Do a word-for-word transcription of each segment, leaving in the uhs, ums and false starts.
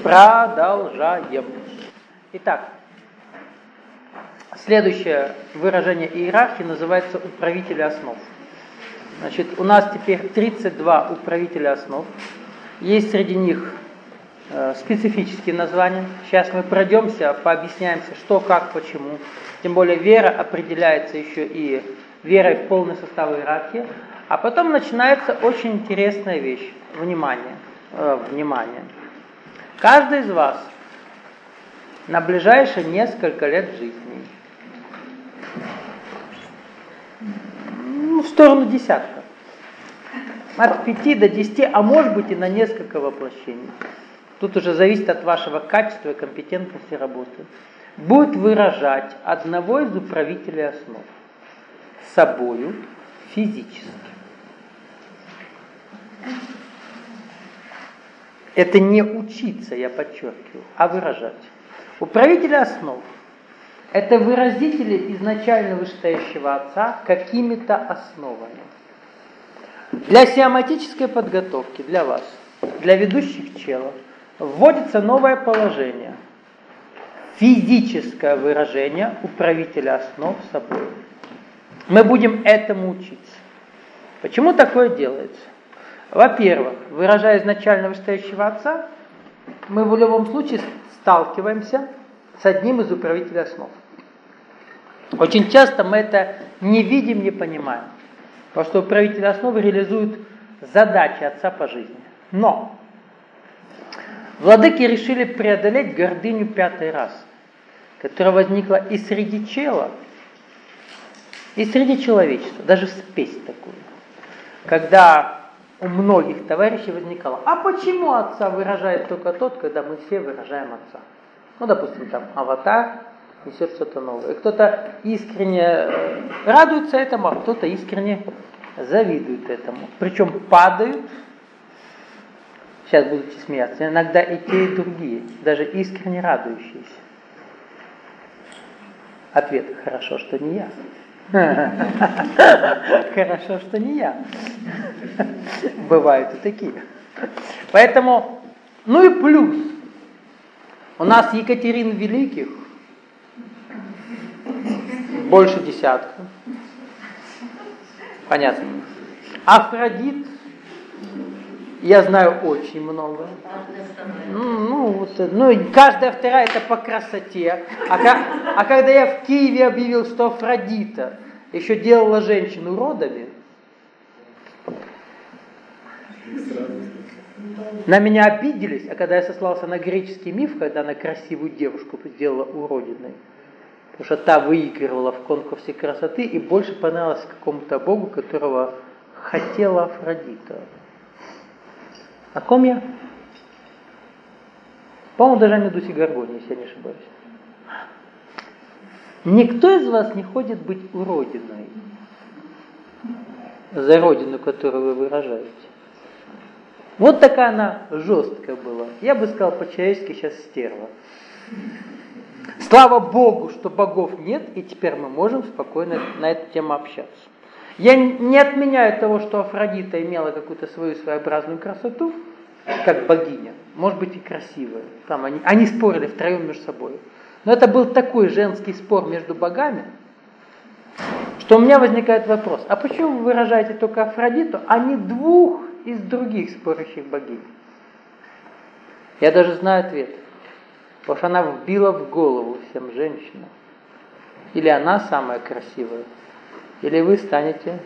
Продолжаем. Итак, следующее выражение иерархии называется управители основ. Значит, у нас теперь тридцать два управителя основ. Есть среди них э, специфические названия. Сейчас мы пройдемся, пообъясняемся, что, как, почему. Тем более вера определяется еще и верой в полный состав иерархии. А потом начинается очень интересная вещь. Внимание. Э, внимание. Каждый из вас на ближайшие несколько лет жизни, ну, в сторону десятка, от пяти до десяти, а может быть и на несколько воплощений, тут уже зависит от вашего качества и компетентности работы, будет выражать одного из управителей основ собою физически. Это не учиться, я подчеркиваю, а выражать. Управители основ – это выразители изначально вышестоящего Отца какими-то основами. Для сиоматической подготовки, для вас, для ведущих челов, вводится новое положение. Физическое выражение управителя основ собой. Мы будем этому учиться. Почему такое делается? Во-первых, выражая изначально вышестоящего Отца, мы в любом случае сталкиваемся с одним из управителей основ. Очень часто мы это не видим, не понимаем, потому что управители основы реализуют задачи Отца по жизни. Но владыки решили преодолеть гордыню пятой расы, которая возникла и среди чела, и среди человечества, даже спесь такую, когда у многих товарищей возникало: а почему Отца выражает только тот, когда мы все выражаем Отца? Ну, допустим, там аватар несет что-то новое. И кто-то искренне радуется этому, а кто-то искренне завидует этому. Причем падают, сейчас будете смеяться, иногда и те, и другие, даже искренне радующиеся. Ответ: хорошо, что не я. Хорошо, что не я. Бывают и такие. Поэтому, ну и плюс, у нас Екатерин Великих больше десятка. Понятно. Афродит я знаю очень много. Ну, вот, ну, каждая вторая это по красоте. А, а когда я в Киеве объявил, что Афродита еще делала женщину родами, на меня обиделись, а когда я сослался на греческий миф, когда она красивую девушку сделала уродиной, потому что та выигрывала в конкурсе красоты и больше понравилась какому-то богу, которого хотела Афродита. О ком я? По-моему, даже о Медузе Горгоне, если я не ошибаюсь. Никто из вас не хочет быть уродиной за родину, которую вы выражаете. Вот такая она жесткая была. Я бы сказал по-человечески сейчас стерва. Слава Богу, что богов нет, и теперь мы можем спокойно на эту тему общаться. Я не отменяю того, что Афродита имела какую-то свою своеобразную красоту, как богиня, может быть и красивая. Там они, они спорили втроем между собой. Но это был такой женский спор между богами, что у меня возникает вопрос: а почему вы выражаете только Афродиту, а не двух из других спорящих богинь? Я даже знаю ответ. Потому что она вбила в голову всем женщинам. Или она самая красивая, или вы станете...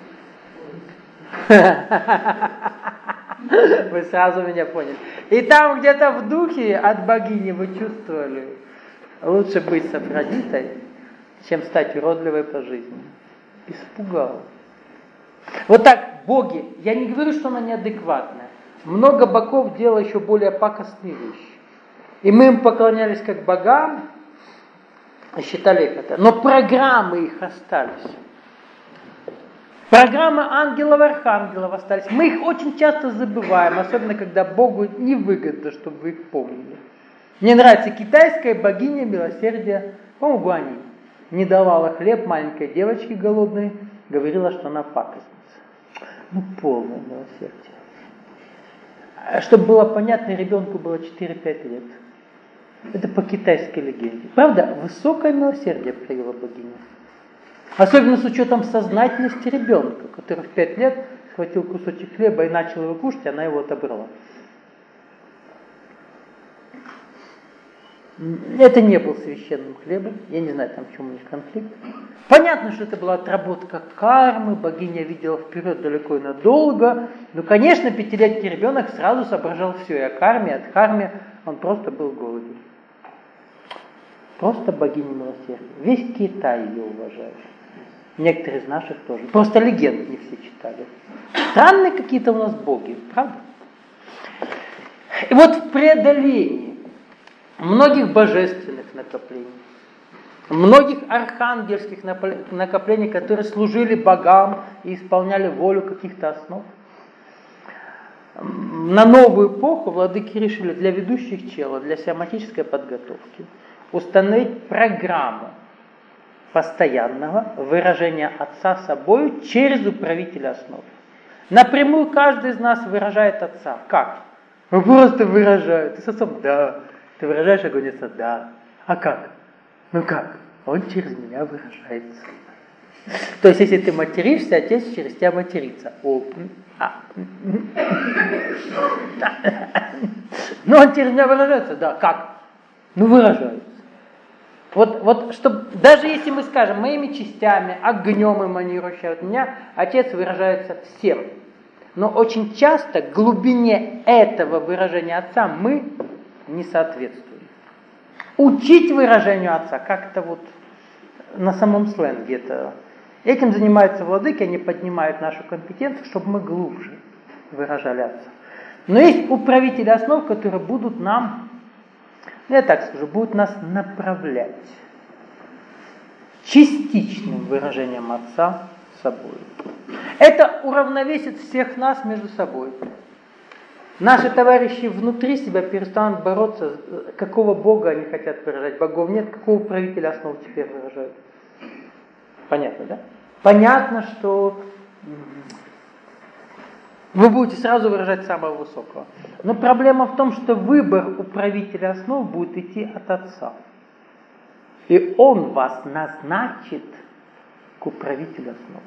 Вы сразу меня поняли. И там где-то в духе от богини вы чувствовали: лучше быть с Афродитой, чем стать уродливой по жизни. Испугал. Вот так боги, я не говорю, что она неадекватная. Много богов делало еще более пакостные вещи. И мы им поклонялись как богам, и считали их это. Но программы их остались. Программы ангелов и архангелов остались. Мы их очень часто забываем, особенно когда Богу невыгодно, чтобы вы их помнили. Мне нравится китайская богиня милосердия, по-моему, Гуанинь. Не давала хлеб маленькой девочке голодной, говорила, что она пакостница. Ну, полное милосердие. Чтобы было понятно, ребенку было четыре-пять лет. Это по китайской легенде. Правда, высокое милосердие проявила богиня. Особенно с учетом сознательности ребенка, который в пять лет схватил кусочек хлеба и начал его кушать, она его отобрала. Это не был священным хлебом, я не знаю, там в чем у них конфликт. Понятно, что это была отработка кармы, богиня видела вперед далеко и надолго. Но, конечно, пятилетний ребенок сразу соображал все и о карме, и от кармы, он просто был голоден. Просто богиня милосердия. Весь Китай ее уважает. Некоторые из наших тоже. Просто легенд не все читали. Странные какие-то у нас боги, правда? И вот в преодолении многих божественных накоплений, многих архангельских накоплений, которые служили богам и исполняли волю каких-то основ, на новую эпоху владыки решили для ведущих чела, для сиаматической подготовки установить программу постоянного выражения Отца собою через управителя основ. Напрямую каждый из нас выражает Отца. Как? Он просто выражает. Ты с Отцом? Да. Ты выражаешь огонь Отца? Да. А как? Ну как? Он через меня выражается. То есть, если ты материшься, Отец через тебя матерится. О. Но он через меня выражается? Да. Как? Ну, выражается. Вот, вот чтобы, даже если мы скажем моими частями, огнем эманирующим от меня, Отец выражается всем. Но очень часто глубине этого выражения Отца мы не соответствуем. Учить выражению Отца как-то вот на самом сленге это. Этим занимаются владыки, они поднимают нашу компетенцию, чтобы мы глубже выражали Отца. Но есть управители основ, которые будут нам, я так скажу, будут нас направлять частичным выражением Отца собой. Это уравновесит всех нас между собой. Наши товарищи внутри себя перестанут бороться, какого Бога они хотят выражать. Богов нет, какого управителя основ теперь выражают. Понятно, да? Понятно, что вы будете сразу выражать самого высокого. Но проблема в том, что выбор управителя основ будет идти от Отца. И Он вас назначит к управителю основ.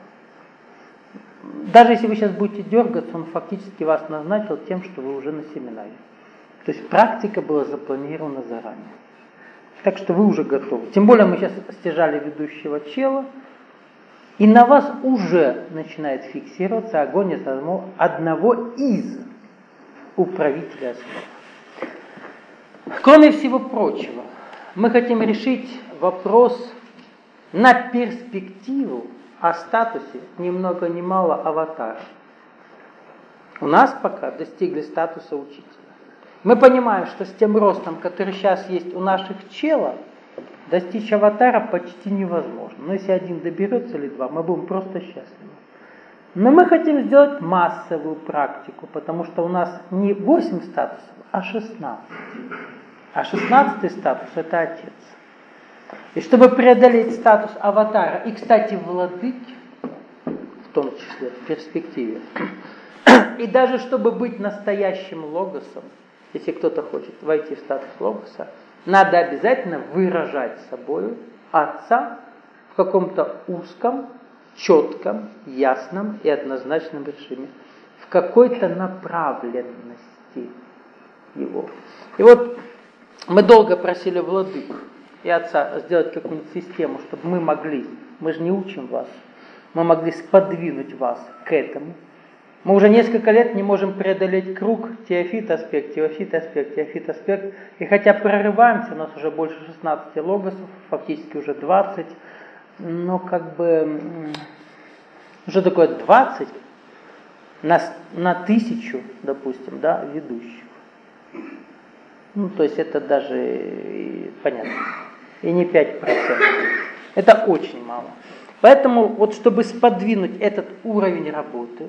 Даже если вы сейчас будете дергаться, Он фактически вас назначил тем, что вы уже на семинаре. То есть практика была запланирована заранее. Так что вы уже готовы. Тем более мы сейчас стяжали ведущего чела, и на вас уже начинает фиксироваться огонь одного из управителей основ. Кроме всего прочего, мы хотим решить вопрос на перспективу о статусе ни много ни мало аватара. У нас пока достигли статуса учителя. Мы понимаем, что с тем ростом, который сейчас есть у наших челов, достичь аватара почти невозможно. Но если один доберется или два, мы будем просто счастливы. Но мы хотим сделать массовую практику, потому что у нас не восемь статусов, а шестнадцать. А шестнадцатый статус – это Отец. И чтобы преодолеть статус аватара, и, кстати, владыки, в том числе в перспективе, и даже чтобы быть настоящим логосом, если кто-то хочет войти в статус логоса, надо обязательно выражать собою Отца в каком-то узком, четком, ясном и однозначном режиме, в какой-то направленности его. И вот мы долго просили владык и Отца сделать какую-нибудь систему, чтобы мы могли, мы же не учим вас, мы могли сподвинуть вас к этому. Мы уже несколько лет не можем преодолеть круг теофит-аспект, теофит-аспект, теофит-аспект. И хотя прорываемся, у нас уже больше шестнадцати логосов, фактически уже двадцать, но как бы уже такое двадцать на, на тысячу, допустим, да, ведущих. Ну, то есть это даже, понятно, и не пять процентов. Это очень мало. Поэтому вот чтобы сподвинуть этот уровень работы,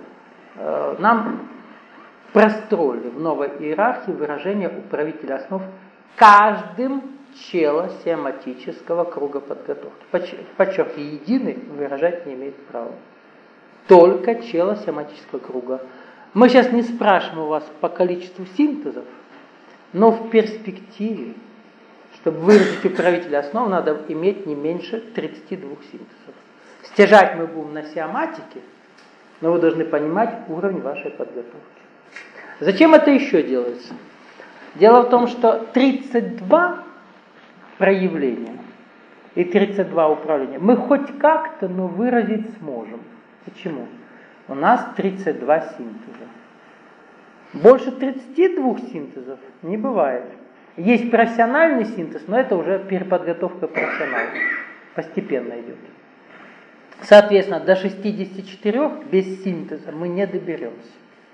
нам простроили в новой иерархии выражение управителя основ каждым чела сиаматического круга подготовки. Подчеркиваю, единый выражать не имеет права. Только чела сиаматического круга. Мы сейчас не спрашиваем у вас по количеству синтезов, но в перспективе Чтобы выразить управителя основ, надо иметь не меньше тридцати двух синтезов. Стяжать мы будем на сиоматике, но вы должны понимать уровень вашей подготовки. Зачем это еще делается? Дело в том, что тридцать два проявления и тридцать два управления мы хоть как-то, но выразить сможем. Почему? У нас тридцать два синтеза. Больше тридцати двух синтезов не бывает. Есть профессиональный синтез, но это уже переподготовка профессионалов. Постепенно идет. Соответственно, до шестидесяти четырёх без синтеза мы не доберемся.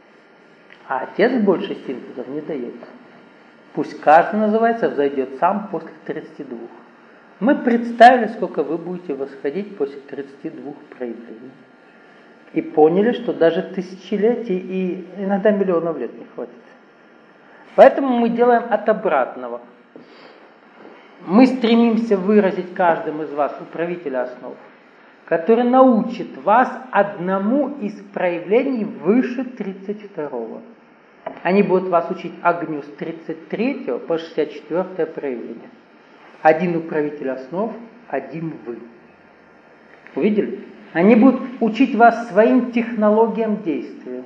А отец больше синтезов не дает. Пусть каждый, называется, взойдет сам после тридцати двух. Мы представили, сколько вы будете восходить после тридцати двух проявлений. И поняли, что даже тысячелетий и иногда миллионов лет не хватит. Поэтому мы делаем от обратного. Мы стремимся выразить каждому из вас управителя основ, который научит вас одному из проявлений выше тридцать второго. Они будут вас учить огню с тридцать третьего по шестьдесят четвёртое проявление. Один управитель основ, один вы. Увидели? Они будут учить вас своим технологиям действия.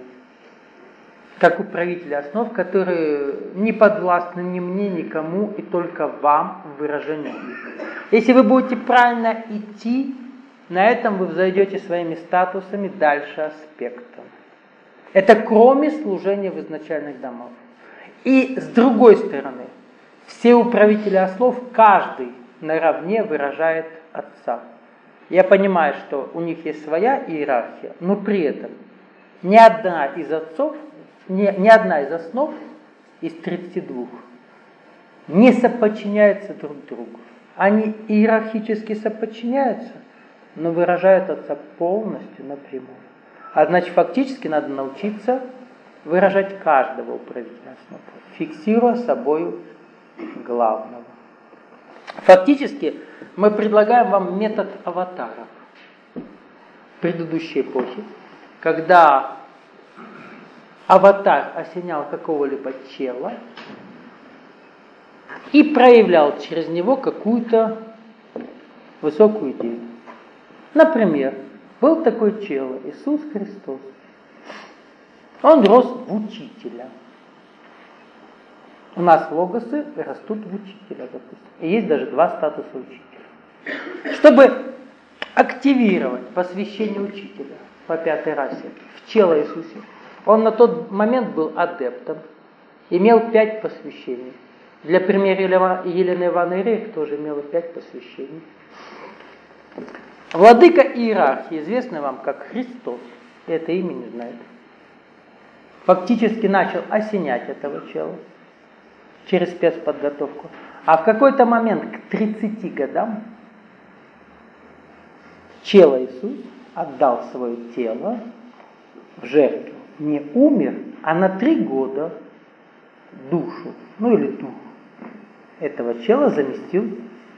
Как управители основ, которые не подвластны ни мне, никому, и только вам в выражении их. Если вы будете правильно идти, на этом вы взойдете своими статусами дальше аспекта. Это кроме служения в изначальных домах. И с другой стороны, все управители основ, каждый наравне выражает Отца. Я понимаю, что у них есть своя иерархия, но при этом ни одна из отцов, ни, ни одна из основ из тридцати двух не соподчиняется друг другу. Они иерархически соподчиняются, но выражают Отца полностью напрямую. А значит, фактически надо научиться выражать каждого управителя основ, фиксируя собою главного. Фактически мы предлагаем вам метод аватаров предыдущей эпохи, когда аватар осенял какого-либо тела и проявлял через него какую-то высокую идею. Например, был такой чело, Иисус Христос. Он рос в учителя. У нас логосы растут в учителя, допустим. И есть даже два статуса учителя. Чтобы активировать посвящение учителя по пятой расе в чело Иисусе, он на тот момент был адептом, имел пять посвящений. Для примера Елены Ивановны Рейх тоже имела пять посвящений. Владыка иерархии, известный вам как Христос, это имя не знает, фактически начал осенять этого чела через спецподготовку. А в какой-то момент, к тридцати годам, чело Иисус отдал свое тело в жертву. Не умер, а на три года душу, ну или дух этого чела заместил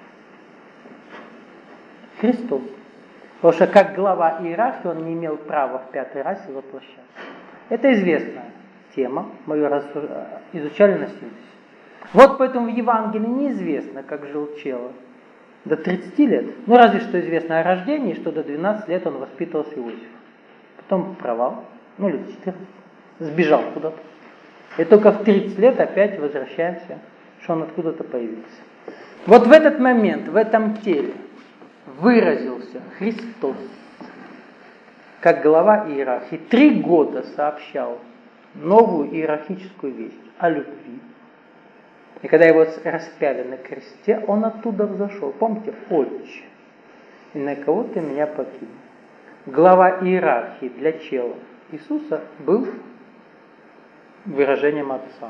Христос. Потому что как глава иерархии он не имел права в пятой расе воплощаться. Это известная тема, мы ее изучали на синтезе. Вот поэтому в Евангелии неизвестно, как жил чело до тридцати лет. Ну, разве что известно о рождении, что до двенадцати лет он воспитывался Иосифом. Потом провал, ну, лет четырнадцать, сбежал куда-то. И только в тридцать лет опять возвращаемся, что он откуда-то появился. Вот в этот момент, в этом теле выразился Христос, как глава иерархии. Три года сообщал новую иерархическую весть о любви. И когда его распяли на кресте, он оттуда взошел. Помните, Отче, и на кого ты меня покинул? Глава иерархии для чела Иисуса был выражением Отца.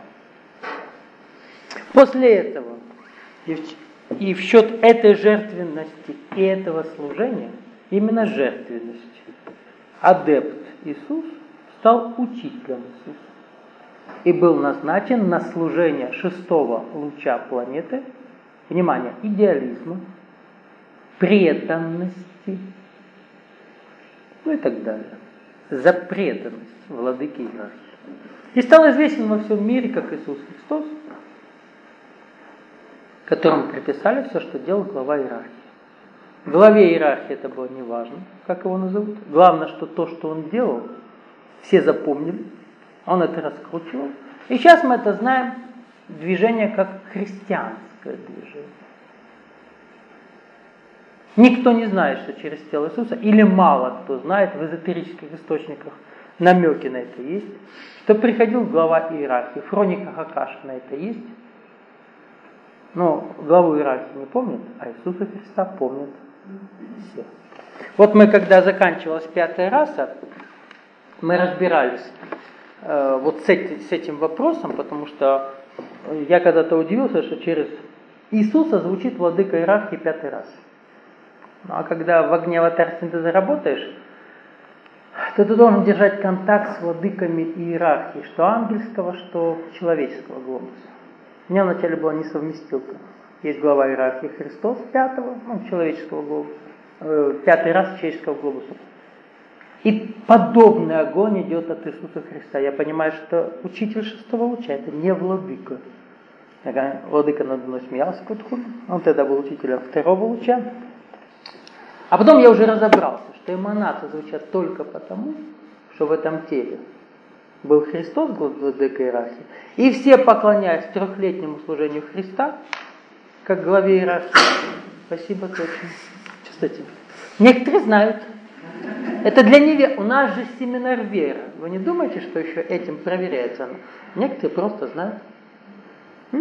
После этого и в счет этой жертвенности и этого служения, именно жертвенности, адепт Иисус стал учителем Иисуса и был назначен на служение шестого луча планеты, внимание, идеализма, преданности, ну и так далее, за преданность владыке иерархии. И стал известен во всем мире, как Иисус Христос, которому приписали все, что делал глава иерархии. Главе иерархии это было не важно, как его назовут. Главное, что то, что он делал, все запомнили. Он это раскручивал. И сейчас мы это знаем, движение как христианское движение. Никто не знает, что через тело Иисуса, или мало кто знает, в эзотерических источниках намеки на это есть, что приходил глава иерархии. В хрониках Акаши на это есть. Но главу иерархии не помнят, а Иисуса Христа помнят все. Вот мы, когда заканчивалась пятая раса, мы разбирались э, вот с, эти, с этим вопросом, потому что я когда-то удивился, что через Иисуса звучит владыка иерархии пятой расы. Ну а когда в огне аватарства ты заработаешь, то ты должен держать контакт с владыками иерархии, что ангельского, что человеческого глобуса. У меня вначале была несовместилка. Есть глава иерархии Христос пятого, ну, человеческого глобуса, э, пятый раз человеческого глобуса. И подобный огонь идет от Иисуса Христа. Я понимаю, что учитель шестого луча это не владыка. Владыка надо мной смеялся, он тогда был учителем второго луча. А потом я уже разобрался, что эманации звучат только потому, что в этом теле был Христос, владыка иерархии, и все поклоняясь трехлетнему служению Христа, как главе иерархии. Спасибо, точно. Чувствуете? Некоторые знают. Это для неверия. У нас же семинар веры. Вы не думаете, что еще этим проверяется оно? Некоторые просто знают. М?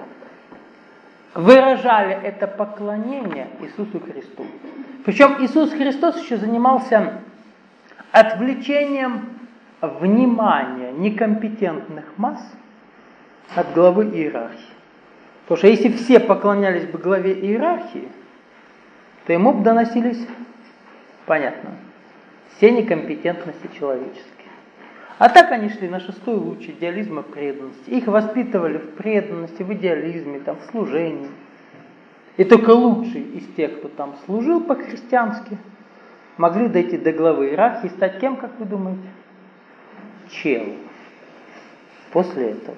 Выражали это поклонение Иисусу Христу. Причем Иисус Христос еще занимался отвлечением внимания некомпетентных масс от главы иерархии. Потому что если все поклонялись бы главе иерархии, то ему бы доносились, понятно, все некомпетентности человеческие. А так они шли на шестой луч идеализма преданности. Их воспитывали в преданности, в идеализме, там, в служении. И только лучшие из тех, кто там служил по-христиански, могли дойти до главы иерархии и стать кем, как вы думаете? Челом. После этого.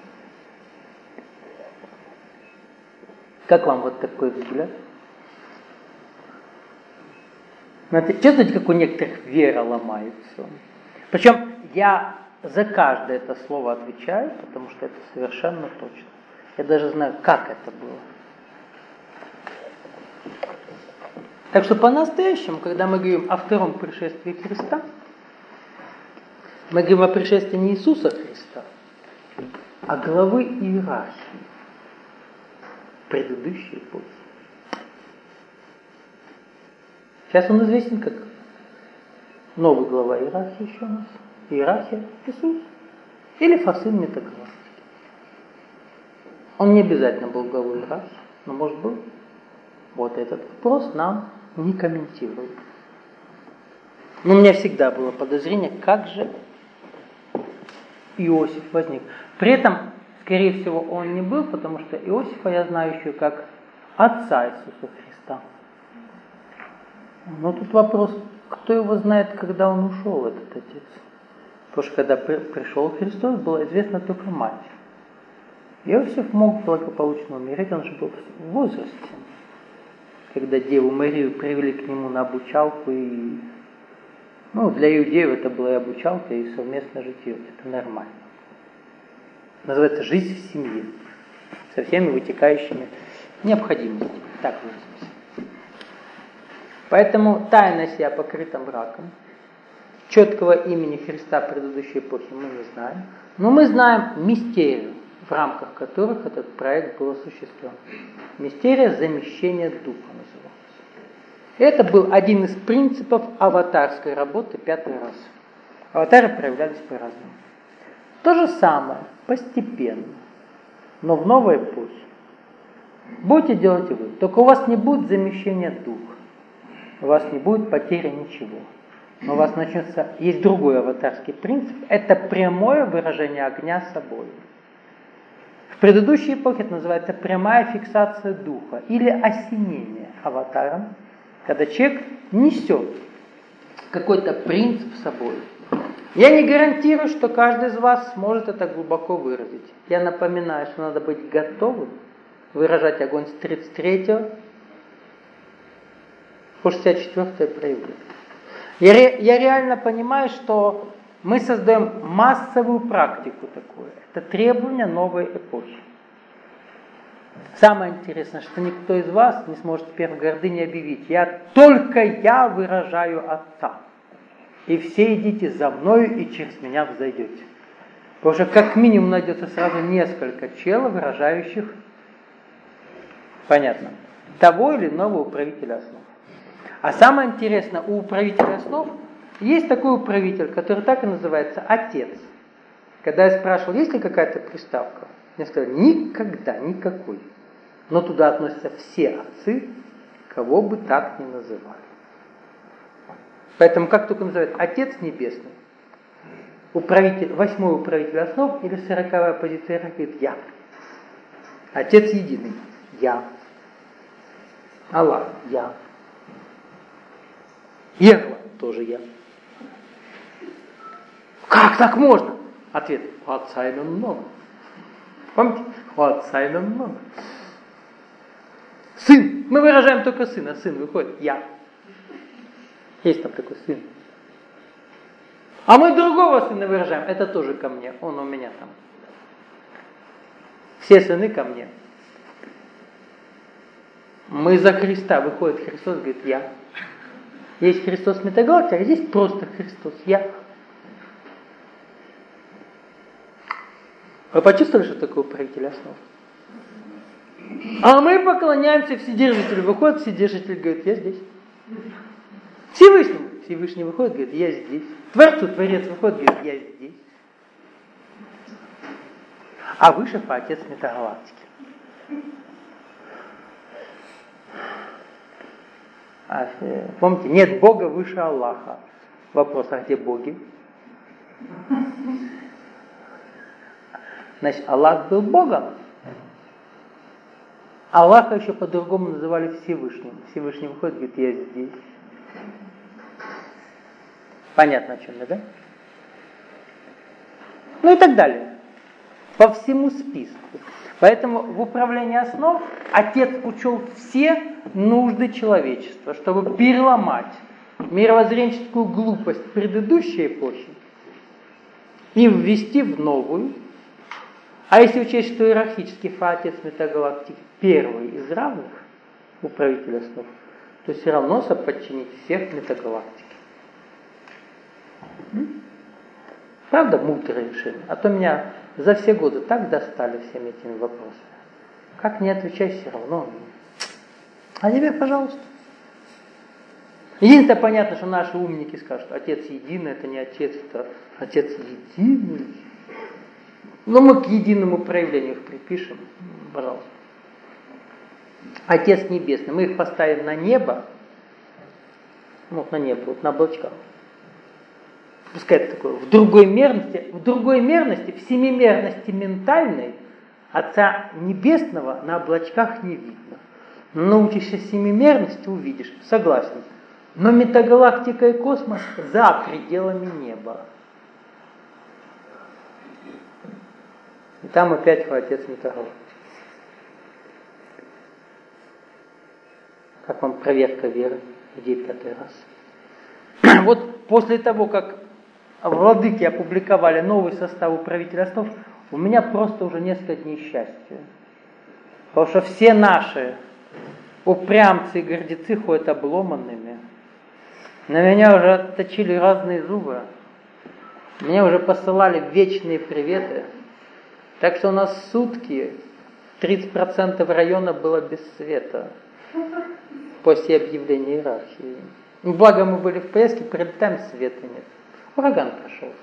Как вам вот такой взгляд? Знаете, чувствуете, как у некоторых вера ломается? Причем я за каждое это слово отвечаю, потому что это совершенно точно. Я даже знаю, как это было. Так что по-настоящему, когда мы говорим о втором пришествии Христа, мы говорим о пришествии не Иисуса Христа, а главы иерархии предыдущей эпохи. Сейчас он известен как новый глава иерархии еще у нас. Иерархия Иисус. Или Фасин Метагалактики. Он не обязательно был главой иерархии, но может был. Вот этот вопрос нам не комментируют. Но у меня всегда было подозрение, как же Иосиф возник. При этом, скорее всего, он не был, потому что Иосифа я знаю еще как отца Иисуса Христа. Но тут вопрос, кто его знает, когда он ушел, этот отец. Потому что когда при, пришел Христос, было известно только мать. Иосиф мог благополучно умереть, он же был в возрасте. Когда Деву Марию привели к нему на обучалку, и ну, для иудеев это была и обучалка, и совместное житье. Это нормально. Называется жизнь в семье. Со всеми вытекающими необходимостями. Так выразимся. Поэтому тайна сия покрыта мраком. Четкого имени Христа предыдущей эпохи мы не знаем. Но мы знаем мистерию, в рамках которых этот проект был осуществлен. Мистерия замещения духа называлась. Это был один из принципов аватарской работы пятой расы. Аватары проявлялись по-разному. То же самое, постепенно, но в новой эпохе. Будете делать вы, только у вас не будет замещения духа, у вас не будет потери ничего. Но у вас начнется, есть другой аватарский принцип, это прямое выражение огня собой. В предыдущей эпохе это называется прямая фиксация духа или осенение аватаром, когда человек несет какой-то принцип собой. Я не гарантирую, что каждый из вас сможет это глубоко выразить. Я напоминаю, что надо быть готовым выражать огонь с тридцать третьего по шестьдесят четвёртое проявление. Я, ре, я реально понимаю, что мы создаем массовую практику такую. Это требование новой эпохи. Самое интересное, что никто из вас не сможет теперь в гордыне объявить: я только я выражаю Отца. И все идите за мною и через меня взойдете. Потому что как минимум найдется сразу несколько челов, выражающих, понятно, того или иного управителя основ. А самое интересное, у управителя основ есть такой управитель, который так и называется Отец. Когда я спрашивал, есть ли какая-то приставка, мне сказали: никогда, никакой. Но туда относятся все отцы, кого бы так ни называли. Поэтому как только называют Отец Небесный, управитель, восьмой управитель основ или сороковая позиция говорит: я. Отец Единый, я. Аллах, я. Ехала, тоже я. Как так можно? Ответ: у Отца имен много. Помните? У Отца имен много. Сын. Мы выражаем только сына. Сын выходит: я. Есть там такой сын. А мы другого сына выражаем. Это тоже ко мне. Он у меня там. Все сыны ко мне. Мы за Христа. Выходит Христос, говорит: я. Есть Христос Метагалактика, а здесь просто Христос. Я. Вы почувствовали, что такое управитель основ? А мы поклоняемся Вседержителю. Выходит Вседержитель, говорит: я здесь. Всевышнему. Всевышний выходит, говорит: я здесь. Творцу Творец выходит, говорит: я здесь. А выше по Отец Метагалактики. А, помните, нет Бога выше Аллаха. Вопрос: а где боги? Значит, Аллах был Богом. Аллаха еще по-другому называли Всевышним. Всевышний выходит, говорит: я здесь. Понятно, о чем я, да? Ну и так далее. По всему списку. Поэтому в управлении основ Отец учел все нужды человечества, чтобы переломать мировоззренческую глупость предыдущей эпохи и ввести в новую. А если учесть, что иерархический Отец Метагалактики первый из равных управителей основ, то все равно соподчинить всех Метагалактики. Правда, мудрое решение? А то меня за все годы так достали всеми этими вопросами. Как не отвечай, все равно. А теперь, пожалуйста. Единственное, понятно, что наши умники скажут: Отец Единый, это не Отец, это Отец Единый. Но мы к единому проявлению их припишем. Пожалуйста. Отец Небесный. Мы их поставим на небо. Ну, на небо, вот на облачках. Пускай это такое. В другой мерности, в другой мерности, в семимерности ментальной Отца Небесного на облачках не видно. Научишься семимерности, увидишь. Согласен. Но метагалактика и космос за пределами неба. И там опять Отец Метагалактики. Как вам проверка веры? Где пятый раз? Вот после того, как владыки опубликовали новый состав управителя основ, у меня просто уже несколько дней счастья. Потому что все наши упрямцы и гордецы ходят обломанными. На меня уже отточили разные зубы. Мне уже посылали вечные приветы. Так что у нас сутки тридцать процентов района было без света после объявления иерархии. Благо мы были в поездке, прилетаем, света нет. Ураган прошелся.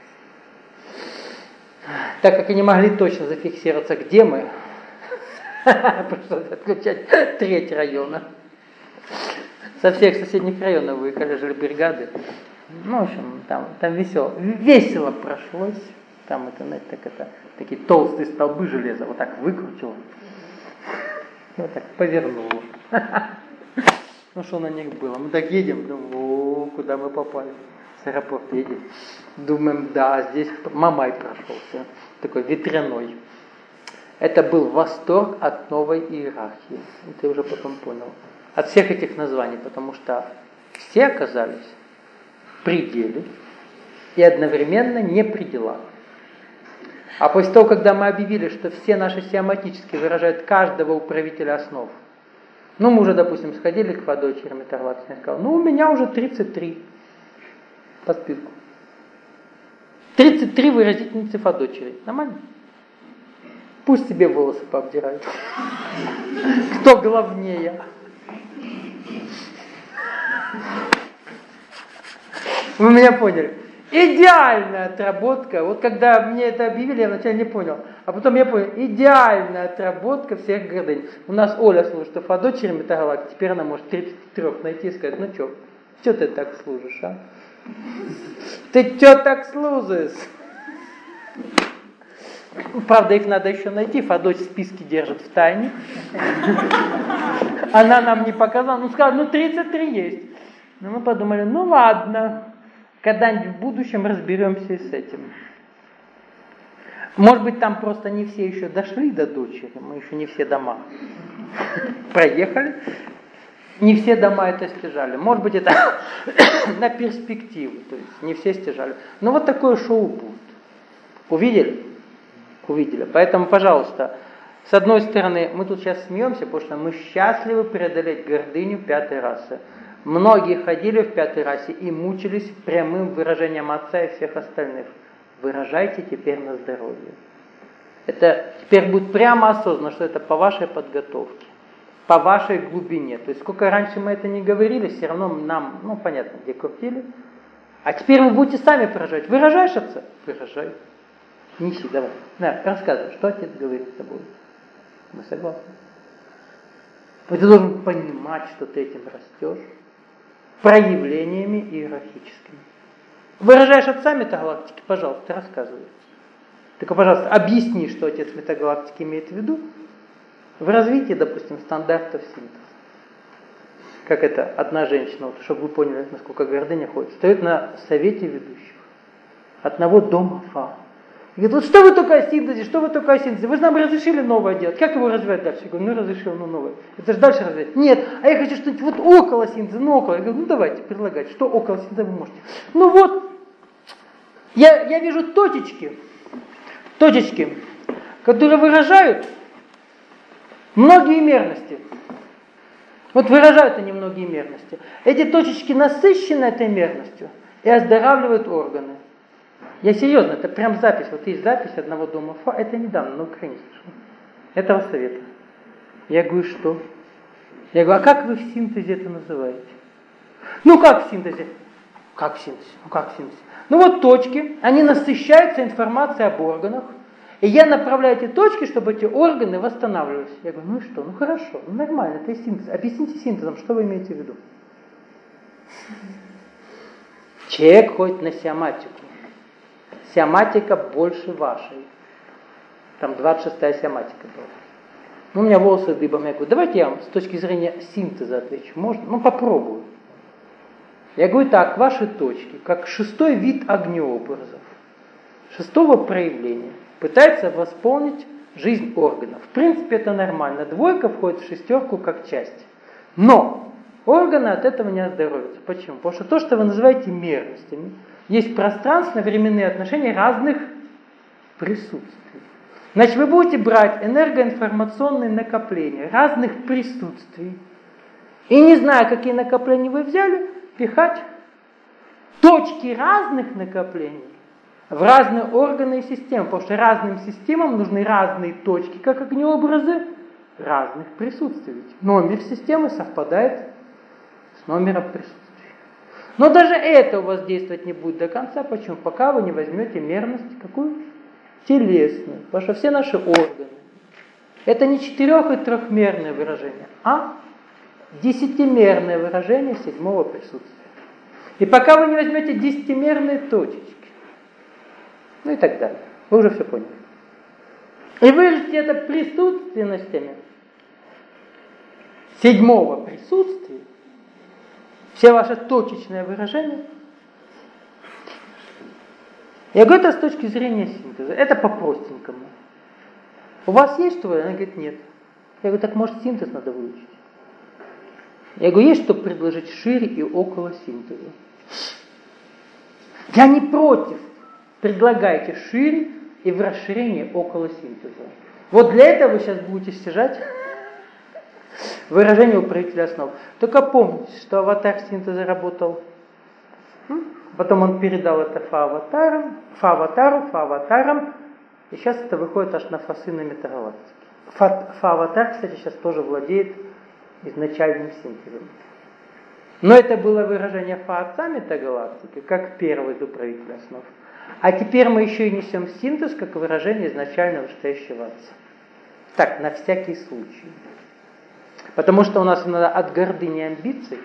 Так как они могли точно зафиксироваться, где мы, пришлось отключать треть района. Со всех соседних районов выехали жильбригады. Ну, в общем, там, там весело, весело прошлось. Там это, знаете, так это, такие толстые столбы железа, вот так выкрутило. Вот так повернуло. Ну, что на них было? Мы так едем, думаем: о, куда мы попали? С аэропорта едем. Думаем: да, здесь Мамай прошелся. Такой ветряной. Это был восторг от новой иерархии. Ты уже потом понял. От всех этих названий, потому что все оказались в пределе и одновременно не при делах. А после того, когда мы объявили, что все наши сиоматические выражают каждого управителя основ, ну, мы уже, допустим, сходили к Фадочере Метарлаксу, я сказал, ну, у меня уже тридцать три по списку. тридцать три выразительницы Фадочери. Нормально? Пусть себе волосы пообдирают. Кто главнее? Вы меня поняли. Идеальная отработка. Вот когда мне это объявили, я вначале не понял. А потом я понял. Идеальная отработка всех гордынь. У нас Оля служит в Фадочере Метагалактики. Теперь она может тридцать три найти и сказать, ну что, что ты так служишь, а? Ты что так служишь? Правда, их надо еще найти. Фадоч списки держит в тайне. Она нам не показала. Ну, сказала, ну тридцать три есть. Но мы подумали, ну ладно. Когда-нибудь в будущем разберемся и с этим. Может быть, там просто не все еще дошли до дочери. Мы еще не все дома проехали. Не все дома это стяжали. Может быть, это на перспективу. То есть не все стяжали. Но вот такое шоу будет. Увидели? Увидели. Поэтому, пожалуйста, с одной стороны, мы тут сейчас смеемся, потому что мы счастливы преодолеть гордыню пятой расы. Многие ходили в пятой расе и мучились прямым выражением Отца и всех остальных. Выражайте теперь на здоровье. Это теперь будет прямо осознанно, что это по вашей подготовке, по вашей глубине. То есть сколько раньше мы это не говорили, все равно нам, ну понятно, где крутили. А теперь вы будете сами выражать. Выражаешь, Отца? Выражай. Неси, давай. На, рассказывай, что Отец говорит с тобой. Мы согласны. Ты должен понимать, что ты этим растешь. Проявлениями иерархическими. Выражаешь Отца Метагалактики, пожалуйста, рассказывай. Только, пожалуйста, объясни, что Отец Метагалактики имеет в виду в развитии, допустим, стандартов синтеза. Как это одна женщина, вот, чтобы вы поняли, насколько гордыня ходит, стоит на совете ведущих одного дома Фа. И говорит, вот что вы только о синтезе, что вы только о синтезе, вы же нам разрешили новое делать, как его развивать дальше? Я говорю, ну разрешил, ну новое. Это же дальше развивать. Нет, а я хочу что-нибудь вот около синтеза, ну около. Я говорю, ну давайте, предлагайте, что около синтеза вы можете. Ну вот, я, я вижу точечки, точечки, которые выражают многие мерности. Вот выражают они многие мерности. Эти точечки насыщены этой мерностью и оздоравливают органы. Я серьезно, это прям запись. Вот есть запись одного дома Фа, это недавно на Украине слышал. Этого совета. Я говорю, что? Я говорю, а как вы в синтезе это называете? Ну как в синтезе? Как в синтезе? Ну как в синтезе? Ну вот точки, они насыщаются информацией об органах, и я направляю эти точки, чтобы эти органы восстанавливались. Я говорю, ну и что? Ну хорошо, ну нормально, это синтез. Объясните синтезом, что вы имеете в виду? Человек ходит на сиоматику. Сиоматика больше вашей. Там двадцать шестая сиоматика была. Ну, у меня волосы дыбом. Я говорю, давайте я вам с точки зрения синтеза отвечу. Можно? Ну, попробую. Я говорю так, ваши точки, как шестой вид огнеобразов, шестого проявления, пытается восполнить жизнь органов. В принципе, это нормально. Двойка входит в шестерку как часть. Но органы от этого не оздоровятся. Почему? Потому что то, что вы называете мерностями, есть пространственно-временные отношения разных присутствий. Значит, вы будете брать энергоинформационные накопления разных присутствий и, не зная, какие накопления вы взяли, пихать точки разных накоплений в разные органы и системы. Потому что разным системам нужны разные точки, как огнеобразы разных присутствий. Ведь номер системы совпадает с номером присутствий. Но даже это у вас действовать не будет до конца. Почему? Пока вы не возьмете мерность какую? Телесную. Потому что все наши органы это не четырех- и трехмерное выражение, а десятимерное выражение седьмого присутствия. И пока вы не возьмете десятимерные точечки, ну и так далее. Вы уже все поняли. И выразите это присутственностями седьмого присутствия, все ваши точечные выражения. Я говорю это с точки зрения синтеза. Это по-простенькому. У вас есть что? Она говорит, нет. Я говорю, так может синтез надо выучить? Я говорю, есть что предложить шире и около синтеза? Я не против. Предлагайте шире и в расширении около синтеза. Вот для этого вы сейчас будете стяжать выражение управителя основ. Только помните, что аватар синтеза работал. Потом он передал это фа-аватарам, фа-аватару, фа-аватарам. И сейчас это выходит аж на фасины метагалактики. Фа-аватар, кстати, сейчас тоже владеет изначальным синтезом. Но это было выражение фа-отца метагалактики, как первый из управителя основ. А теперь мы еще и несем синтез, как выражение изначально вышестоящего отца. Так, на всякий случай. Потому что у нас иногда от гордыни и амбиций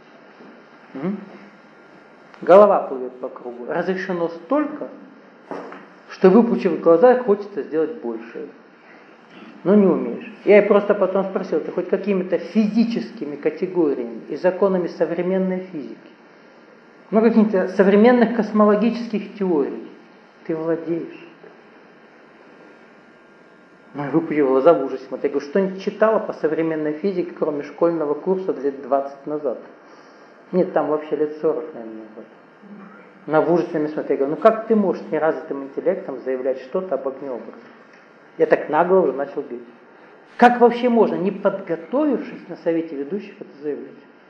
голова плывет по кругу. Разрешено столько, что, выпучив глаза, хочется сделать больше. Но не умеешь. Я просто потом спросил, ты хоть какими-то физическими категориями и законами современной физики, ну каких-то современных космологических теорий ты владеешь? Ну, я выпучив глаза в ужасе. Я говорю, что-нибудь читала по современной физике, кроме школьного курса лет двадцать назад? Нет, там вообще лет сорок, наверное, назад. На в ужасе мне смотрю, я говорю, ну как ты можешь с неразвитым интеллектом заявлять что-то об огнеобразе? Я так нагло уже начал бить. Как вообще можно, не подготовившись на совете ведущих, это заявлять?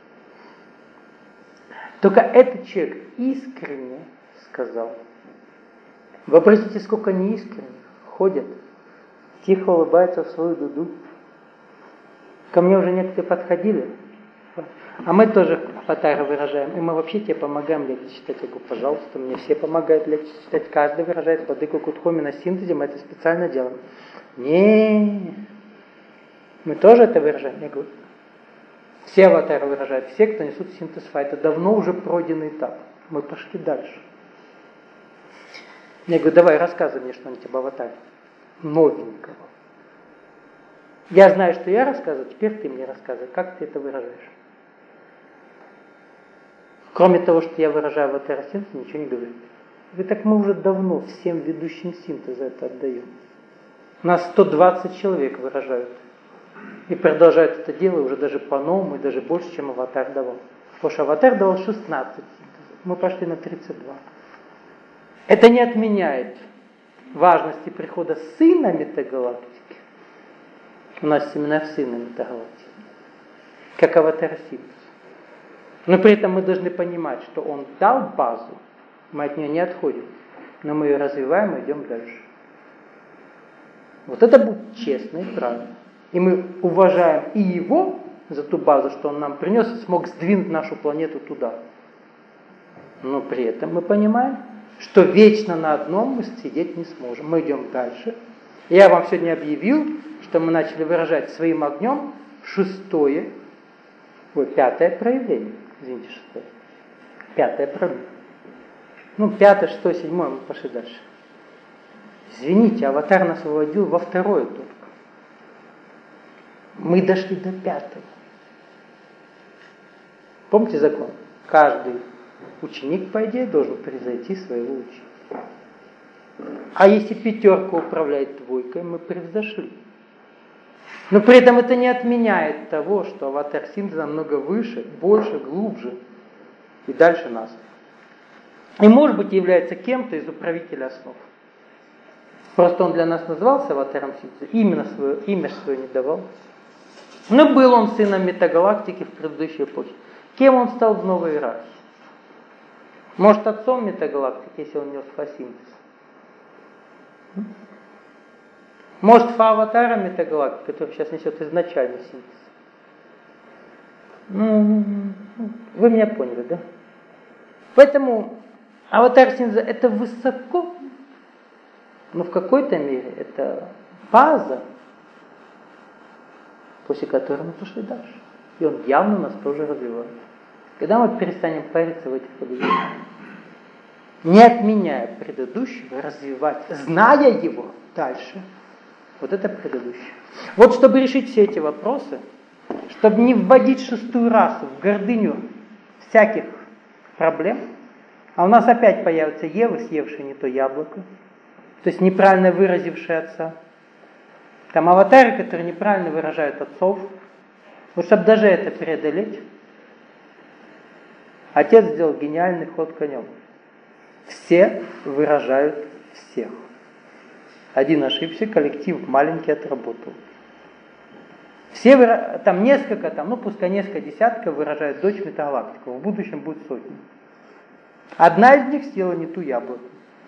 Только этот человек искренне сказал. Вы обратите, сколько неискренних ходят, тихо улыбаются в свою дуду. Ко мне уже некоторые подходили. А мы тоже аватары выражаем. И мы вообще тебе помогаем лекции читать. Я говорю, пожалуйста, мне все помогают лекции читать. Каждый выражает владыку Кутхоми на синтезе, мы это специально делаем. Не, мы тоже это выражаем. Я говорю, все аватары выражают, все, кто несут синтез фа. Это давно уже пройденный этап. Мы пошли дальше. Я говорю, давай рассказывай мне что-нибудь об аватаре. Новенького. Я знаю, что я рассказываю, теперь ты мне рассказывай, как ты это выражаешь. Кроме того, что я выражаю аватар синтез, ничего не говорю. Вы так мы уже давно всем ведущим синтеза это отдаем. У нас сто двадцать человек выражают. И продолжают это делать уже даже по-новому, и даже больше, чем аватар давал. Потому что аватар давал шестнадцать синтезов. Мы пошли на тридцать два. Это не отменяет важности прихода сына метагалактики. У нас семинар сына метагалактики. Как аватар синтез. Но при этом мы должны понимать, что он дал базу, мы от нее не отходим, но мы ее развиваем и идем дальше. Вот это будет честно и правильно. И мы уважаем и его за ту базу, что он нам принес, и смог сдвинуть нашу планету туда. Но при этом мы понимаем, что вечно на одном мы сидеть не сможем. Мы идем дальше. Я вам сегодня объявил, что мы начали выражать своим огнем шестое, ой, пятое проявление. Извините, шестое. Пятое проявление. Ну, пятое, шестое, седьмое, мы пошли дальше. Извините, аватар нас выводил во второе только. Мы дошли до пятого. Помните закон? Каждый ученик, по идее, должен превзойти своего учителя. А если пятерка управляет двойкой, мы превзошли. Но при этом это не отменяет того, что аватар синтеза намного выше, больше, глубже и дальше нас. И, может быть, является кем-то из управителя основ. Просто он для нас назывался аватаром синтеза, именно свое, имя свое не давал. Но был он сыном метагалактики в предыдущей эпохе. Кем он стал в новой иерархии? Может, отцом метагалактики, если он нес фа-синтез? Может, фа-аватаром метагалактики, который сейчас несет изначальный синтез? Ну, вы меня поняли, да? Поэтому аватар синтеза это высоко, но в какой-то мере это база, после которой мы пошли дальше. И он явно нас тоже развивает. Когда мы перестанем париться в этих подвижениях, не отменяя предыдущего, развивать, зная его дальше, вот это предыдущее. Вот чтобы решить все эти вопросы, чтобы не вводить шестую расу в гордыню всяких проблем, а у нас опять появятся Евы, съевшие не то яблоко, то есть неправильно выразившие отца. Там аватары, которые неправильно выражают отцов. Но чтобы даже это преодолеть, отец сделал гениальный ход конем. Все выражают всех. Один ошибся, коллектив маленький отработал. Все, выра... там несколько, там, ну пускай несколько десятков выражают дочь метагалактику. В будущем будет сотни. Одна из них съела не ту яблоку.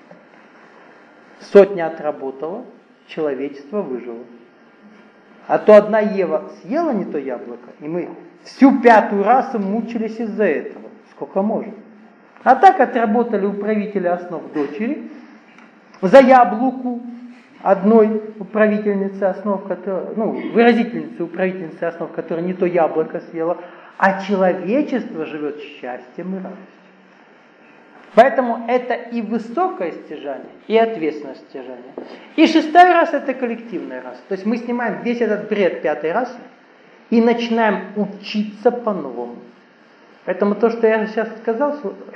Сотня отработала, человечество выжило. А то одна Ева съела не то яблоко, и мы всю пятую расу мучились из-за этого. Сколько можно. А так отработали управители основ дочери за яблоку одной управительницы основ, которая, ну, выразительницы управительницы основ, которая не то яблоко съела, а человечество живет счастьем и радостью. Поэтому это и высокое стяжание, и ответственное стяжание. И шестая раса – это коллективная раса. То есть мы снимаем весь этот бред пятой расы и начинаем учиться по-новому. Поэтому то, что я сейчас сказал,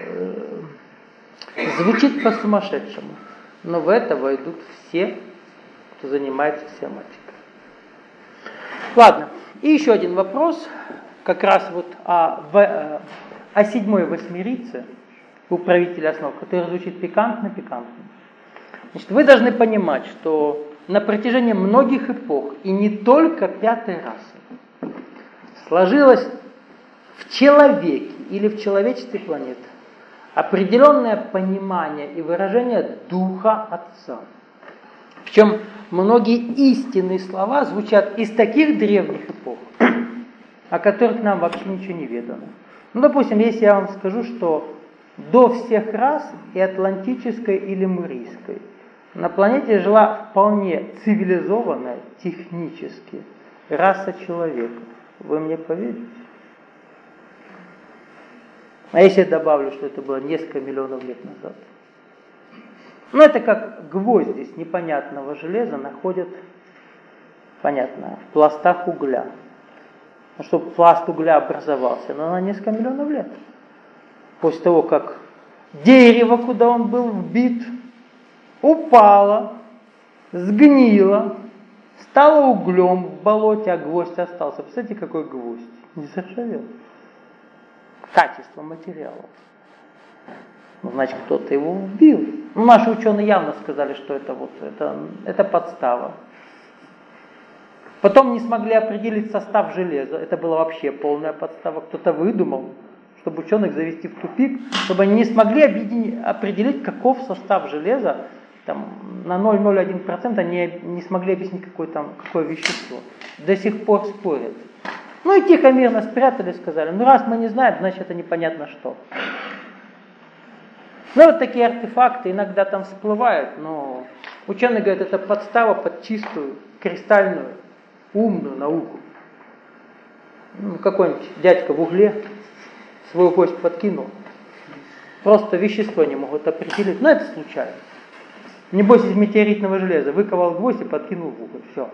звучит по-сумасшедшему. Но в это войдут все, кто занимается семантикой. Ладно, и еще один вопрос, как раз вот о, о седьмой восьмерице, управителя основ, который звучит пикантно-пикантно. Значит, вы должны понимать, что на протяжении многих эпох, и не только пятой расы, сложилось в человеке или в человечестве планеты определенное понимание и выражение Духа Отца. Причем многие истинные слова звучат из таких древних эпох, о которых нам вообще ничего не ведано. Ну, допустим, если я вам скажу, что до всех рас, и атлантической, и лемурийской, на планете жила вполне цивилизованная, технически, раса человека. Вы мне поверите? А если я добавлю, что это было несколько миллионов лет назад? Ну, это как гвоздь из непонятного железа находят, понятно, в пластах угля. Ну, чтобы пласт угля образовался, но на несколько миллионов лет. После того, как дерево, куда он был вбит, упало, сгнило, стало углем в болоте, а гвоздь остался. Представляете, какой гвоздь? Не заржавел. Качество материала. Ну, значит, кто-то его вбил. Ну, наши ученые явно сказали, что это вот, это, это подстава. Потом не смогли определить состав железа. Это была вообще полная подстава. Кто-то выдумал, чтобы ученых завести в тупик, чтобы они не смогли определить, каков состав железа. Там, на ноль целых ноль один сотых процента они не смогли объяснить, какое, там, какое вещество. До сих пор спорят. Ну и тихо мирно спрятали, сказали, ну раз мы не знаем, значит это непонятно что. Ну вот такие артефакты иногда там всплывают, но ученые говорят, это подстава под чистую, кристальную, умную науку. Ну, какой-нибудь дядька в угле свою кость подкинул. Просто вещество не могут определить. Но это случайно. Небось из метеоритного железа выковал гвоздь и подкинул в уголь. Все.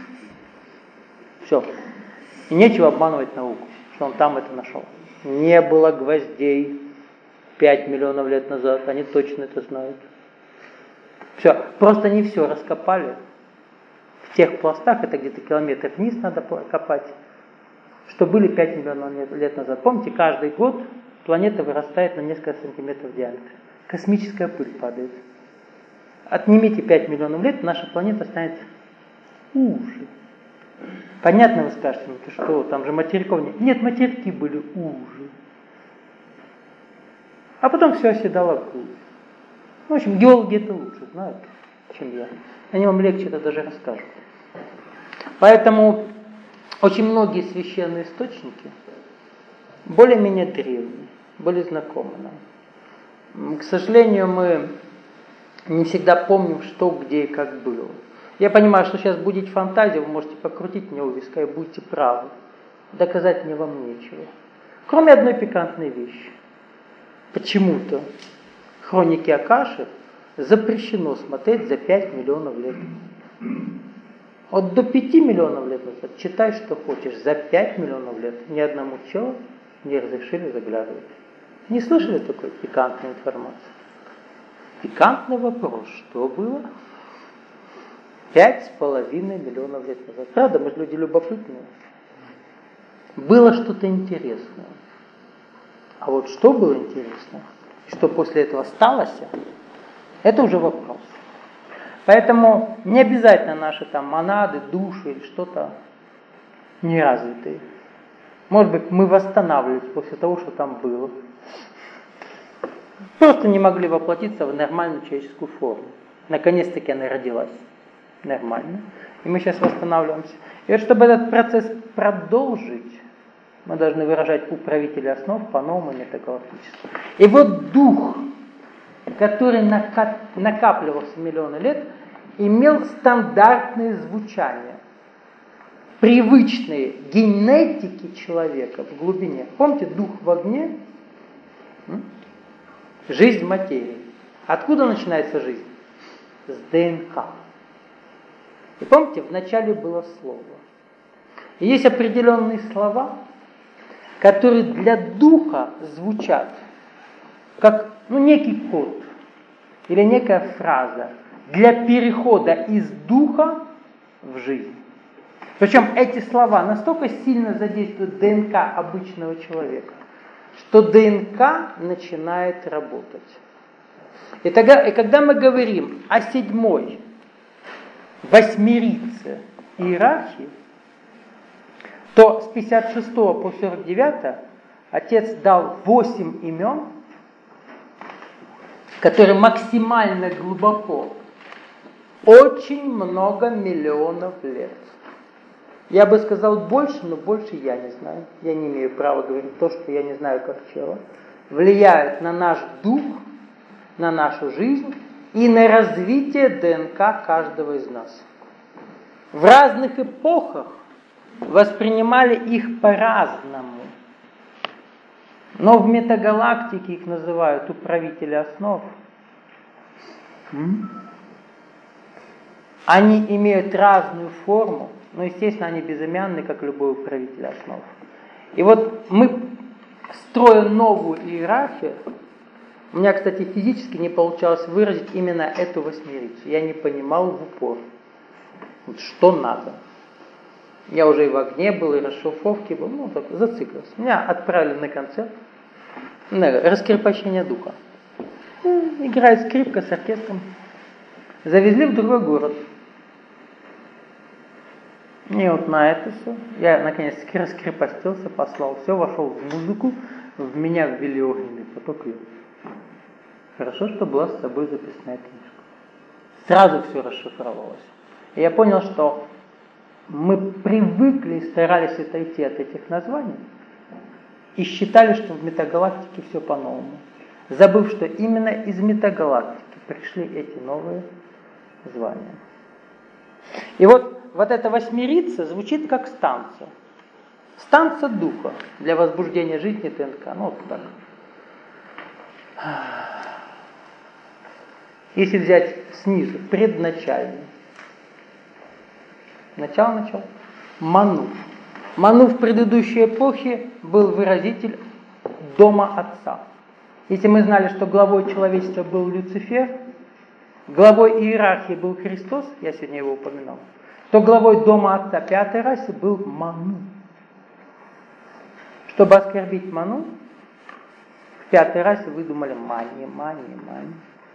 Все. И нечего обманывать науку, что он там это нашел. Не было гвоздей пять миллионов лет назад. Они точно это знают. Все. Просто не все раскопали. В тех пластах, это где-то километр вниз надо копать, что были пять миллионов лет назад. Помните, каждый год планета вырастает на несколько сантиметров в диаметре. Космическая пыль падает. Отнимите пять миллионов лет, наша планета станет уже. Понятно, вы скажете, ну ты что, там же материков нет. Нет, материки были уже. А потом все оседало вглубь. В общем, геологи это лучше знают, чем я. Они вам легче это даже расскажут. Поэтому очень многие священные источники более-менее древние, более знакомы нам. К сожалению, мы не всегда помним, что, где и как было. Я понимаю, что сейчас будет фантазия, вы можете покрутить мне у виска и будете правы. Доказать мне вам нечего. Кроме одной пикантной вещи. Почему-то хроники Акаши запрещено смотреть за пять миллионов лет. Вот до пяти миллионов лет назад читай, что хочешь. За пять миллионов лет ни одному человеку не разрешили заглядывать. Не слышали такой пикантной информации? Пикантный вопрос. Что было? Пять с половиной миллионов лет назад. Правда, мы же люди любопытные. Было что-то интересное. А вот что было интересно, и что после этого осталось, это уже вопрос. Поэтому не обязательно наши там монады, души или что-то неразвитые. Может быть, мы восстанавливались после того, что там было. Просто не могли воплотиться в нормальную человеческую форму. Наконец-таки она родилась нормально. И мы сейчас восстанавливаемся. И вот чтобы этот процесс продолжить, мы должны выражать управителя основ по-новому метагалактически. И вот дух, который накапливался миллионы лет, имел стандартные звучания, привычные генетике человека в глубине. Помните, дух в огне? Жизнь в материи. Откуда начинается жизнь? С ДНК. И помните, вначале было слово. И есть определенные слова, которые для духа звучат как ну, некий код или некая фраза для перехода из духа в жизнь. Причем эти слова настолько сильно задействуют ДНК обычного человека, что ДНК начинает работать. И, тогда, и когда мы говорим о седьмой восьмерице иерархии, то с пятьдесят шестого по сорок девятое Отец дал восемь имен, которые максимально глубоко, очень много миллионов лет. Я бы сказал больше, но больше я не знаю. Я не имею права говорить то, что я не знаю как чело. Влияют на наш дух, на нашу жизнь и на развитие ДНК каждого из нас. В разных эпохах воспринимали их по-разному. Но в метагалактике их называют управители основ. Они имеют разную форму, но, естественно, они безымянны, как любой управитель основ. И вот мы, строя новую иерархию, у меня, кстати, физически не получалось выразить именно эту восьмерицу. Я не понимал в упор, вот что надо. Я уже и в огне был, и в расшифровке был, ну, так, зациклился. Меня отправили на концерт, на раскрепощение духа. Играет скрипка с оркестром. Завезли в другой город. И вот на это все. Я, наконец, раскрепостился, послал все, вошел в музыку, в меня ввели огненный поток. Хорошо, что была с собой записная книжка. Сразу все расшифровалось. И я понял, что мы привыкли и старались отойти от этих названий и считали, что в метагалактике все по-новому. Забыв, что именно из метагалактики пришли эти новые звания. И вот Вот эта восьмерица звучит как станция. Станция духа для возбуждения жизни ДНК. Ну, вот так. Если взять снизу, предначальный. Начало-начало. Ману. Ману в предыдущей эпохе был выразитель дома Отца. Если мы знали, что главой человечества был Люцифер, главой иерархии был Христос, я сегодня его упоминал, то главой дома Отца пятой расы был Ману. Чтобы оскорбить Ману, в пятой расе выдумали Мани, Мани, Мани.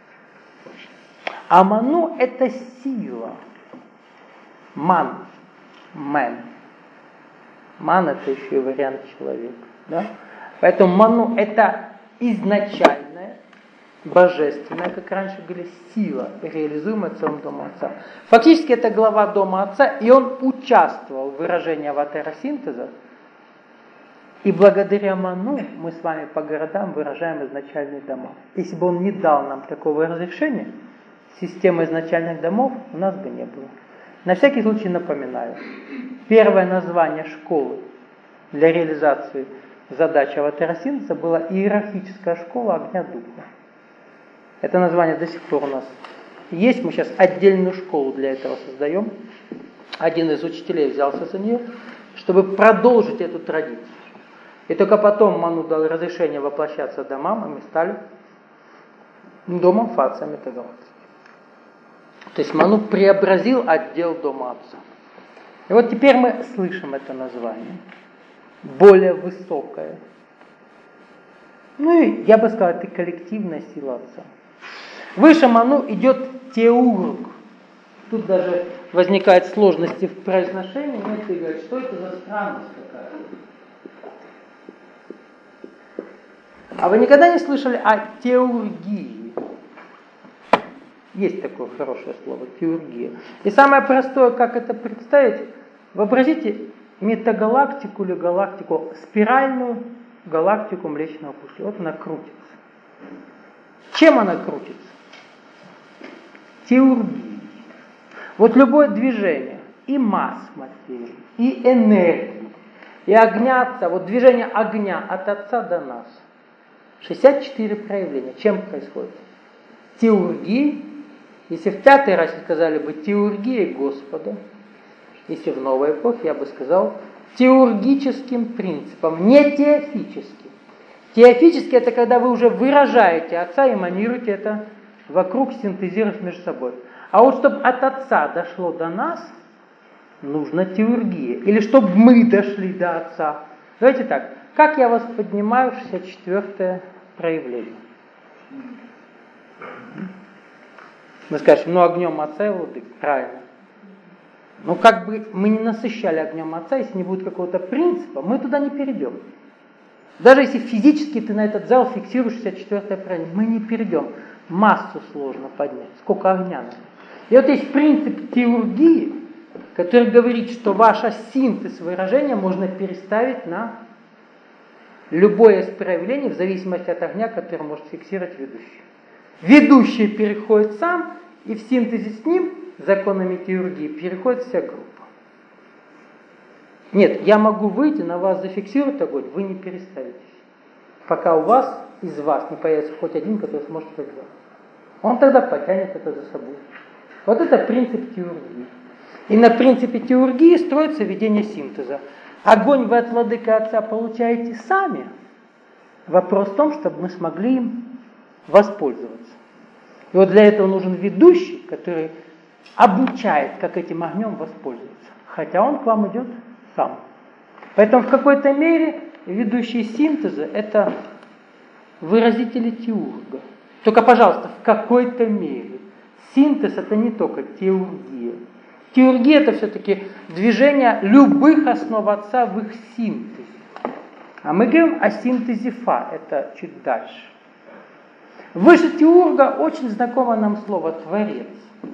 А Ману — это сила. Ман, Мэн. Ман — это еще и вариант человека. Да? Поэтому Ману — это изначальная, божественная, как раньше говорили, сила, реализуемая целым Домом Отца. Фактически это глава Дома Отца, и он участвовал в выражении аватара-синтеза. И благодаря Ману мы с вами по городам выражаем изначальные дома. Если бы он не дал нам такого разрешения, системы изначальных домов у нас бы не было. На всякий случай напоминаю. Первое название школы для реализации задач аватара-синтеза была иерархическая школа огня духа. Это название до сих пор у нас есть. Мы сейчас отдельную школу для этого создаем. Один из учителей взялся за нее, чтобы продолжить эту традицию. И только потом Ману дал разрешение воплощаться домам, и мы стали домом Фация Метагалактики. То есть Ману преобразил отдел дома Отца. И вот теперь мы слышим это название. Более высокое. Ну и я бы сказал, это коллективная сила Отца. Выше Ману идет Теург. Тут даже возникают сложности в произношении. Некоторые говорят, что это за странность какая-то. А вы никогда не слышали о теургии? Есть такое хорошее слово, теургия. И самое простое, как это представить, вообразите метагалактику или галактику, спиральную галактику Млечного Пути. Вот она крутится. Чем она крутится? Теургией. Вот любое движение и масс материи, и энергии, и огня Отца, вот движение огня от Отца до нас, шестьдесят четыре проявления. Чем происходит? Теургией. Если в пятый раз сказали бы теургией Господа, если в новой эпохе, я бы сказал теургическим принципом, не теофическим. Теофически это когда вы уже выражаете Отца, эманируете это вокруг, синтезируете между собой. А вот чтобы от Отца дошло до нас, нужна теургия. Или чтобы мы дошли до Отца. Давайте так. Как я вас поднимаю в шестьдесят четвёртое проявление? Мы скажем, ну огнем Отца и Владыки. Правильно. Но как бы мы не насыщали огнем Отца, если не будет какого-то принципа, мы туда не перейдем. Даже если физически ты на этот зал фиксируешь шестьдесят четвёртое проявление, мы не перейдем. Массу сложно поднять. Сколько огня надо. И вот есть принцип теургии, который говорит, что ваш синтез выражения можно переставить на любое из проявлений в зависимости от огня, который может фиксировать ведущий. Ведущий переходит сам, и в синтезе с ним, законами теургии, переходит вся группа. Нет, я могу выйти, на вас зафиксировать огонь, вы не переставитесь. Пока у вас, из вас не появится хоть один, который сможет это сделать. Он тогда потянет это за собой. Вот это принцип теургии. И на принципе теургии строится ведение синтеза. Огонь вы от Владыки Отца получаете сами. Вопрос в том, чтобы мы смогли им воспользоваться. И вот для этого нужен ведущий, который обучает, как этим огнем воспользоваться. Хотя он к вам идет сам. Поэтому в какой-то мере ведущие синтеза – это выразители теурга. Только, пожалуйста, в какой-то мере. Синтез – это не только теургия. Теургия – это все-таки движение любых основ Отца в их синтезе. А мы говорим о синтезе Фа, это чуть дальше. Выше теурга очень знакомо нам слово «творец».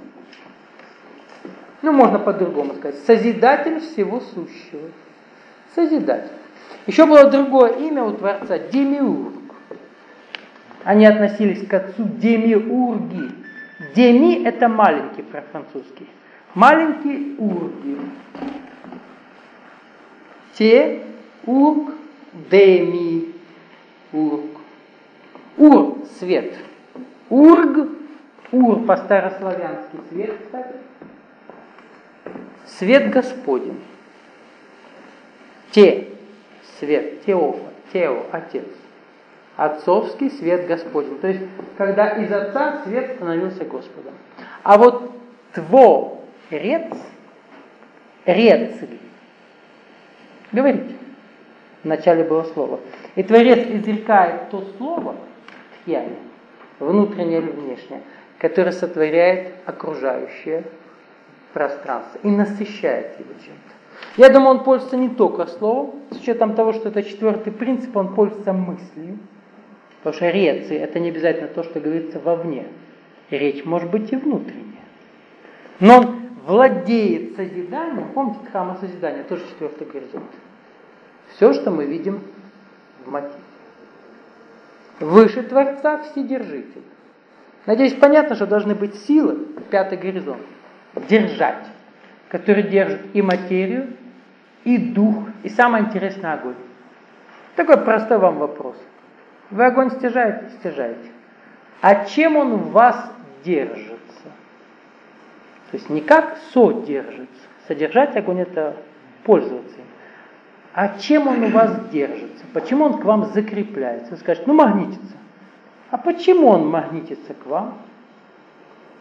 Ну, можно по-другому сказать. Созидатель всего сущего. Созидатель. Еще было другое имя у Творца – Демиург. Они относились к Отцу Демиурги. Деми – это маленький по-французски. Маленький урги. Те, ург, деми, ург. Ур – свет. Ург, ур по-старославянски свет, кстати. Свет Господень. Те – свет, теофа, тео – отец. Отцовский свет Господень. То есть, когда из Отца свет становился Господом. А вот тво рец, рецли. Говорите. Вначале было слово. И Творец изрекает то слово, тхьяни, внутреннее или внешнее, которое сотворяет окружающее пространство и насыщает его чем-то. Я думаю, он пользуется не только словом, с учетом того, что это четвертый принцип, он пользуется мыслью. Потому что реции – это не обязательно то, что говорится вовне. Речь может быть и внутренняя. Но он владеет созиданием. Помните, храма созидания, тоже четвертый горизонт. Все, что мы видим в материи. Выше Творца Вседержитель. Надеюсь, понятно, что должны быть силы, пятый горизонт, держать, которые держат и материю, и дух, и самое интересное огонь. Такой простой вам вопрос. Вы огонь стяжаете? Стяжаете. А чем он в вас держится? То есть не как содержится. Содержать огонь – это пользоваться им. А чем он у вас держится? Почему он к вам закрепляется? Вы скажете, ну магнитится. А почему он магнитится к вам?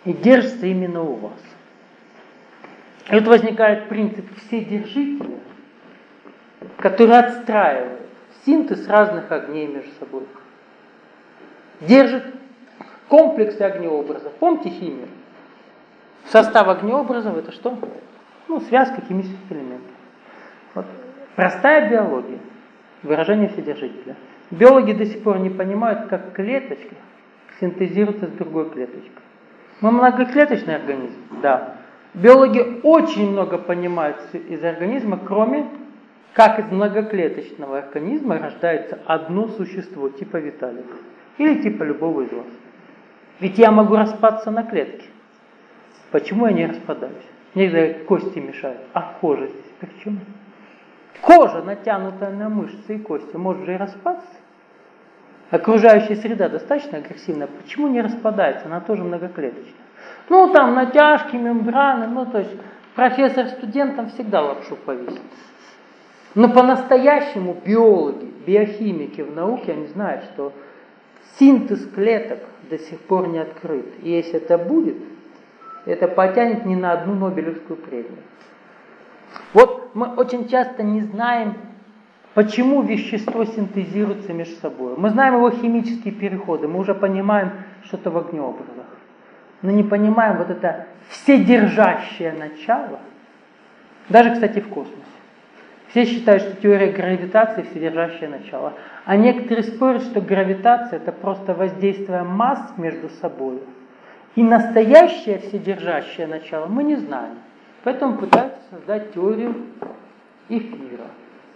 и держится именно у вас. И вот возникает принцип вседержителя, который отстраивает синтез разных огней между собой. Держит комплексы огнеобразов. Помните химию? Состав огнеобразов это что? Ну, связка химических элементов. Вот. Простая биология. Выражение вседержителя. Биологи до сих пор не понимают, как клеточка синтезируется с другой клеточкой. Мы многоклеточный организм, да. Биологи очень много понимают из организма, кроме как из многоклеточного организма рождается одно существо, типа Виталика. Или типа любого из вас. Ведь я могу распаться на клетки. Почему я не распадаюсь? Мне кости мешают, а кожа здесь при чем? Кожа, натянутая на мышцы и кости, может же и распаться. Окружающая среда достаточно агрессивная, почему не распадается? Она тоже многоклеточная. Ну, там натяжки, мембраны, ну, то есть профессор студентам всегда лапшу повесит. Но по-настоящему биологи, биохимики в науке, они знают, что синтез клеток до сих пор не открыт. И если это будет, это потянет не на одну Нобелевскую премию. Вот мы очень часто не знаем, почему вещество синтезируется между собой. Мы знаем его химические переходы, мы уже понимаем что-то в огнеобразах. Но не понимаем вот это вседержащее начало, даже, кстати, в космосе. Все считают, что теория гравитации – вседержащее начало. А некоторые спорят, что гравитация – это просто воздействие масс между собой. И настоящее вседержащее начало мы не знаем. Поэтому пытаются создать теорию эфира.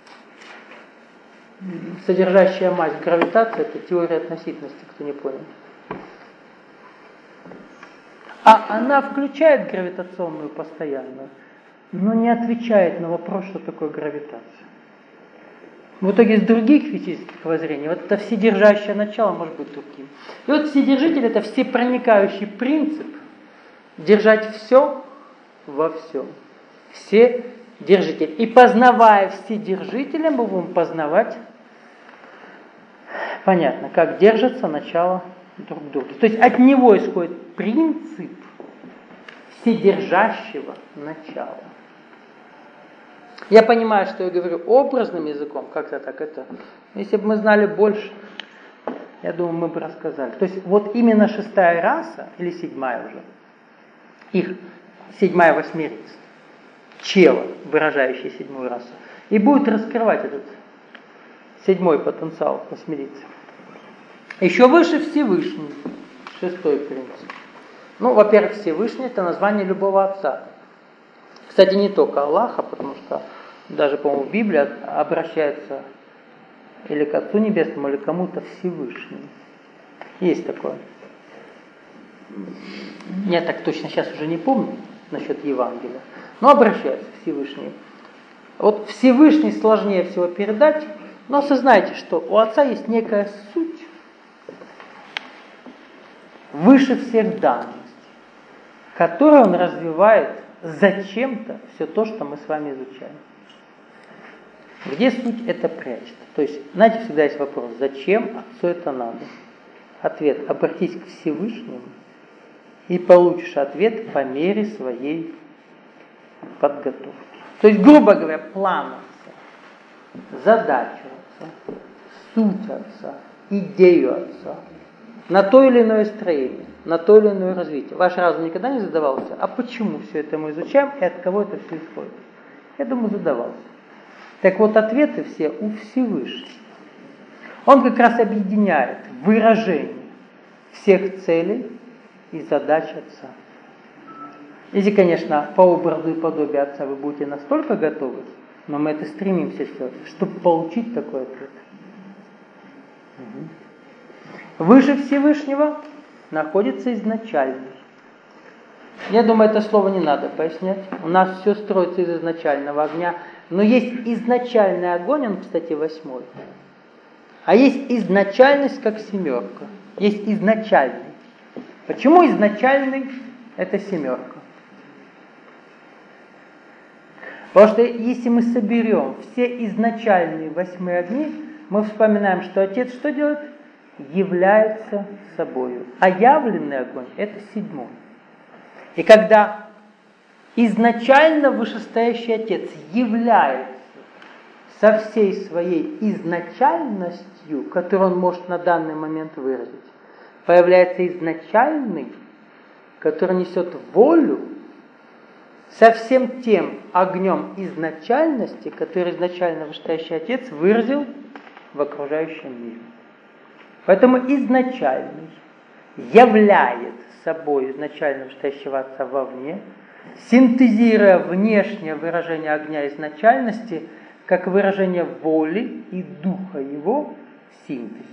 Содержащая масс гравитации – это теория относительности, кто не понял. А она включает гравитационную постоянную, но не отвечает на вопрос, что такое гравитация. В итоге из других физических воззрений вот это вседержащее начало может быть другим. И вот вседержитель – это всепроникающий принцип держать все во всем. Все держитель. И познавая вседержителя, мы будем познавать, понятно, как держится начало друг друга. То есть от него исходит принцип вседержащего начала. Я понимаю, что я говорю образным языком, как-то так это. Если бы мы знали больше, я думаю, мы бы рассказали. То есть вот именно шестая раса, или седьмая уже, их седьмая восьмерица, чела, выражающая седьмую расу, и будет раскрывать этот седьмой потенциал восьмерицы. Еще выше Всевышний, шестой принцип. Ну, во-первых, Всевышний – это название любого отца. Кстати, не только Аллаха, потому что даже, по-моему, Библия обращается или к Отцу Небесному, или к кому-то Всевышнему. Есть такое. Я так точно сейчас уже не помню насчет Евангелия, но обращается к Всевышнему. Вот Всевышний сложнее всего передать, но осознайте, что у Отца есть некая суть выше всех данностей, которую Он развивает зачем-то все то, что мы с вами изучаем. Где суть это прячет? То есть, знаете, всегда есть вопрос, зачем Отцу это надо? Ответ, обратись к Всевышнему и получишь ответ по мере своей подготовки. То есть, грубо говоря, план Отца, задачу Отца, суть Отца, идею Отца, на то или иное строение, на то или иное развитие. Ваш разум никогда не задавался, а почему все это мы изучаем и от кого это все исходит? Я думаю, задавался. Так вот, ответы все у Всевышнего. Он как раз объединяет выражение всех целей и задач Отца. Если, конечно, по образу и подобию Отца вы будете настолько готовы, но мы это стремимся сделать, чтобы получить такой ответ. Угу. Выше Всевышнего находится изначальный. Я думаю, это слово не надо пояснять. У нас все строится из изначального огня. Но есть изначальный огонь, он, кстати, восьмой. А есть изначальность, как семерка. Есть изначальный. Почему изначальный это семерка? Потому что если мы соберем все изначальные восьмые огни, мы вспоминаем, что Отец что делает? Является собою. А явленный огонь это седьмой. И когда изначально вышестоящий Отец является со всей своей изначальностью, которую он может на данный момент выразить, появляется изначальный, который несет волю со всем тем огнем изначальности, который изначально вышестоящий Отец выразил в окружающем мире. Поэтому изначальный являет собой изначально вышестоящего Отца вовне, синтезируя внешнее выражение огня изначальности как выражение воли и духа его в синтезе.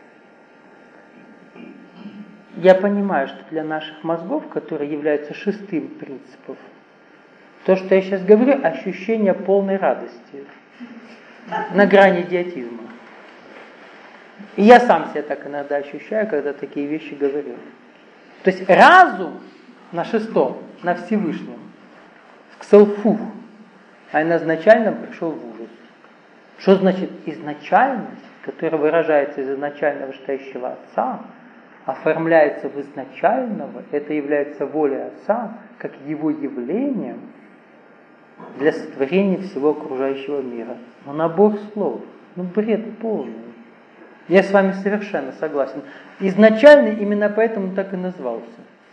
Я понимаю, что для наших мозгов, которые являются шестым принципом, то, что я сейчас говорю, ощущение полной радости на грани идиотизма. И я сам себя так иногда ощущаю, когда такие вещи говорю. То есть разум на шестом, на Всевышнем, к селфу, а на изначальном пришел в ужас. Что значит изначальность, которая выражается из изначального вышестоящего Отца, оформляется в изначального, это является волей Отца, как его явлением для сотворения всего окружающего мира. Но набор слов, ну бред полный. Я с вами совершенно согласен. Изначально именно поэтому так и назвался.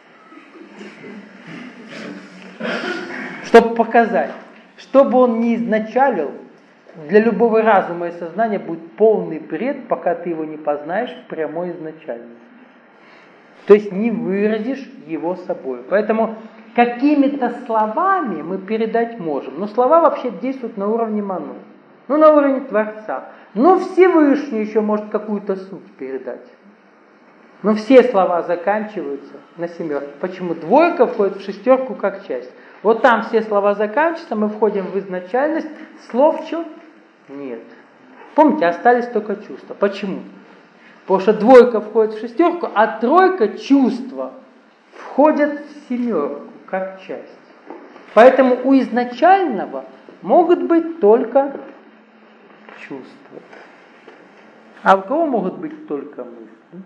Чтобы показать, что бы он ни изначалил, для любого разума и сознания будет полный бред, пока ты его не познаешь в прямой изначальности. То есть не выразишь его собой. Поэтому какими-то словами мы передать можем. Но слова вообще действуют на уровне ману. Ну, на уровне Творца. Но Всевышний еще может какую-то суть передать. Но все слова заканчиваются на семерку. Почему? Двойка входит в шестерку как часть. Вот там все слова заканчиваются, мы входим в изначальность. Слов что? Нет. Помните, остались только чувства. Почему? Потому что двойка входит в шестерку, а тройка, чувства, входят в семерку как часть. Поэтому у изначального могут быть только чувства. А у кого могут быть только мысли?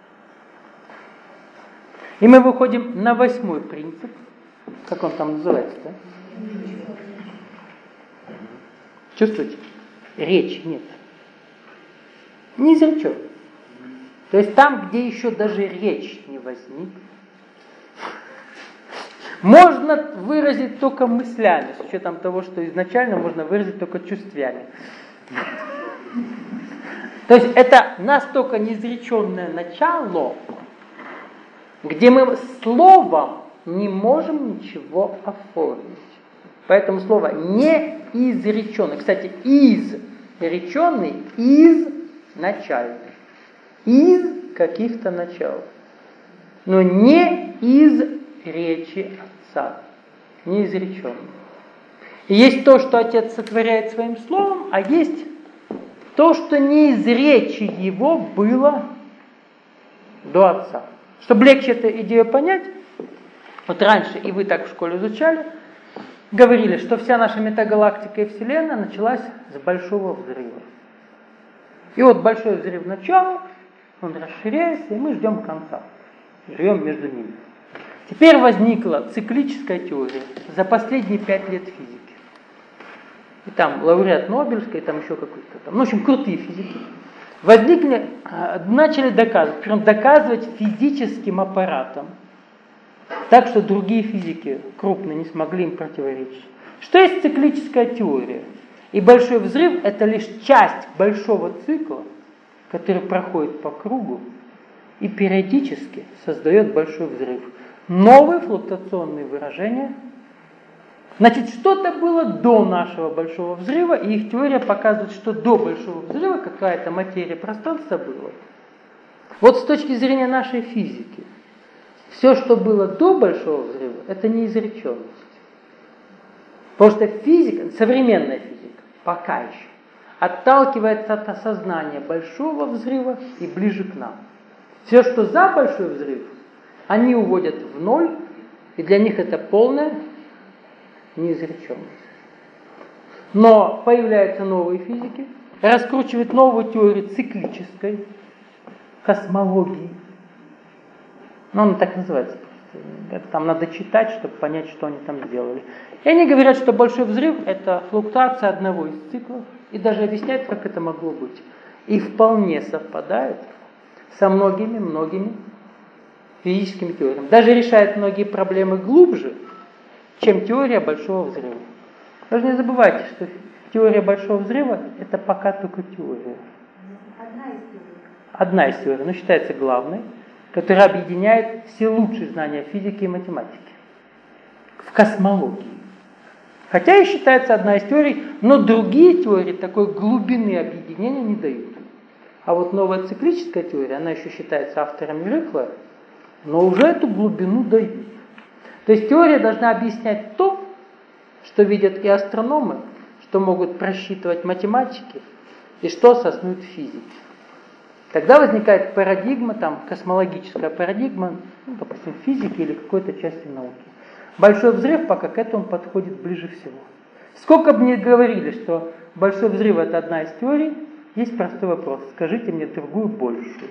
И мы выходим на восьмой принцип. Как он там называется, да? Чувствуете? Речи нет. Не изречен. То есть там, где еще даже речь не возникла, можно выразить только мыслями, с учетом того, что изначально можно выразить только чувствами. То есть это настолько неизреченное начало, где мы словом не можем ничего оформить. Поэтому слово неизреченный. Кстати, изреченный, из начальный. Из каких-то начал. Но не из речи Отца. Неизреченный. И есть то, что Отец сотворяет своим словом, а есть то, что не из речи его было до Отца. Чтобы легче эту идею понять, вот раньше, и вы так в школе изучали, говорили, что вся наша метагалактика и Вселенная началась с Большого Взрыва. И вот Большой Взрыв начал, он расширяется, и мы ждем конца. Живем между ними. Теперь возникла циклическая теория за последние пять лет физики. И там лауреат Нобелевской, и там еще какой-то там. Ну, в общем, крутые физики. Возникли, начали доказывать, причем доказывать физическим аппаратом. Так что другие физики крупные не смогли им противоречить. Что есть циклическая теория? И Большой Взрыв – это лишь часть большого цикла, который проходит по кругу и периодически создает Большой Взрыв. Новые флуктуационные выражения. Значит, что-то было до нашего Большого Взрыва, и их теория показывает, что до Большого Взрыва какая-то материя пространства была. Вот с точки зрения нашей физики, все, что было до Большого Взрыва, это неизреченность. Потому что физика, современная физика, пока еще, отталкивается от осознания Большого Взрыва и ближе к нам. Все, что за Большой Взрыв, они уводят в ноль, и для них это полная неизреченность. Но появляются новые физики, раскручивают новую теорию циклической космологии. Ну, она так называется. Это там надо читать, чтобы понять, что они там сделали. И они говорят, что большой взрыв – это флуктуация одного из циклов, и даже объясняют, как это могло быть. И вполне совпадает со многими-многими физическими теориями. Даже решает многие проблемы глубже, чем теория большого взрыва. Вы же не забывайте, что теория большого взрыва – это пока только теория. Одна из теорий. Одна из теорий, но считается главной, которая объединяет все лучшие знания физики и математики в космологии. Хотя и считается одна из теорий, но другие теории такой глубины объединения не дают. А вот новая циклическая теория, она еще считается авторами Рыхла, но уже эту глубину дают. То есть теория должна объяснять то, что видят и астрономы, что могут просчитывать математики, и что осознают физики. Тогда возникает парадигма, там, космологическая парадигма, ну, допустим, физики или какой-то части науки. Большой взрыв пока к этому подходит ближе всего. Сколько бы ни говорили, что большой взрыв – это одна из теорий, есть простой вопрос. Скажите мне другую большую.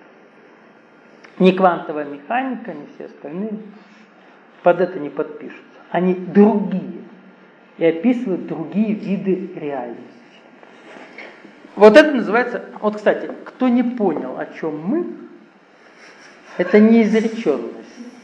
Ни квантовая механика, ни все остальные под это не подпишутся. Они другие и описывают другие виды реальности. Вот это называется, вот, кстати, кто не понял, о чем мы, это неизреченность.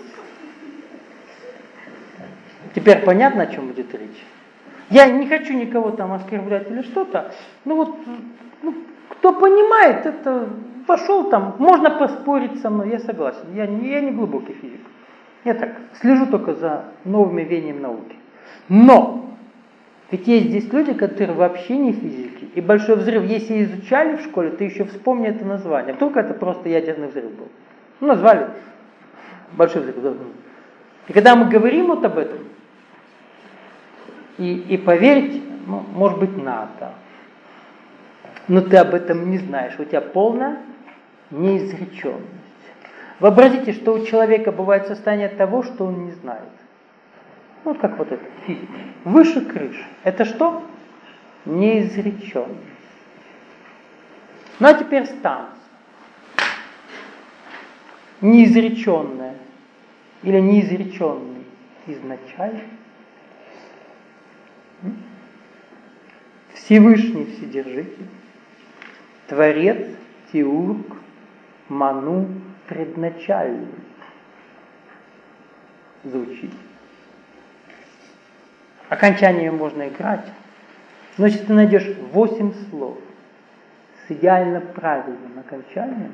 Теперь понятно, о чем будет речь? Я не хочу никого там оскорблять или что-то, ну вот, ну, кто понимает, это пошел там, можно поспорить со мной, я согласен, я, я не глубокий физик. Я так, слежу только за новыми веяниями науки. Но! Ведь есть здесь люди, которые вообще не физики. И большой взрыв, если изучали в школе, ты еще вспомни это название. Вдруг это просто ядерный взрыв был. Ну, назвали большой взрыв. И когда мы говорим вот об этом, и, и поверить, ну, может быть, надо. Но ты об этом не знаешь. У тебя полная неизреченность. Вообразите, что у человека бывает состояние того, что он не знает. Вот как вот это, физика. Выше крыши. Это что? Неизреченность. Ну а теперь станция. Неизреченная. Или неизреченный изначально. Всевышний Вседержитель. Творец, Теург, Ману, предначальный. Звучит. Окончаниями можно играть. Но если ты найдешь восемь слов с идеально правильным окончанием,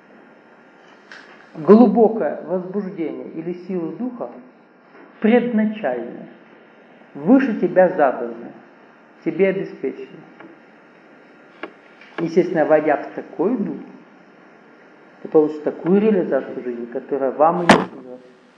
глубокое возбуждение или силу духа предначальное, выше тебя заданное, тебе обеспечено. Естественно, войдя в такой дух, ты получишь такую реализацию жизни, которая вам и не снилась.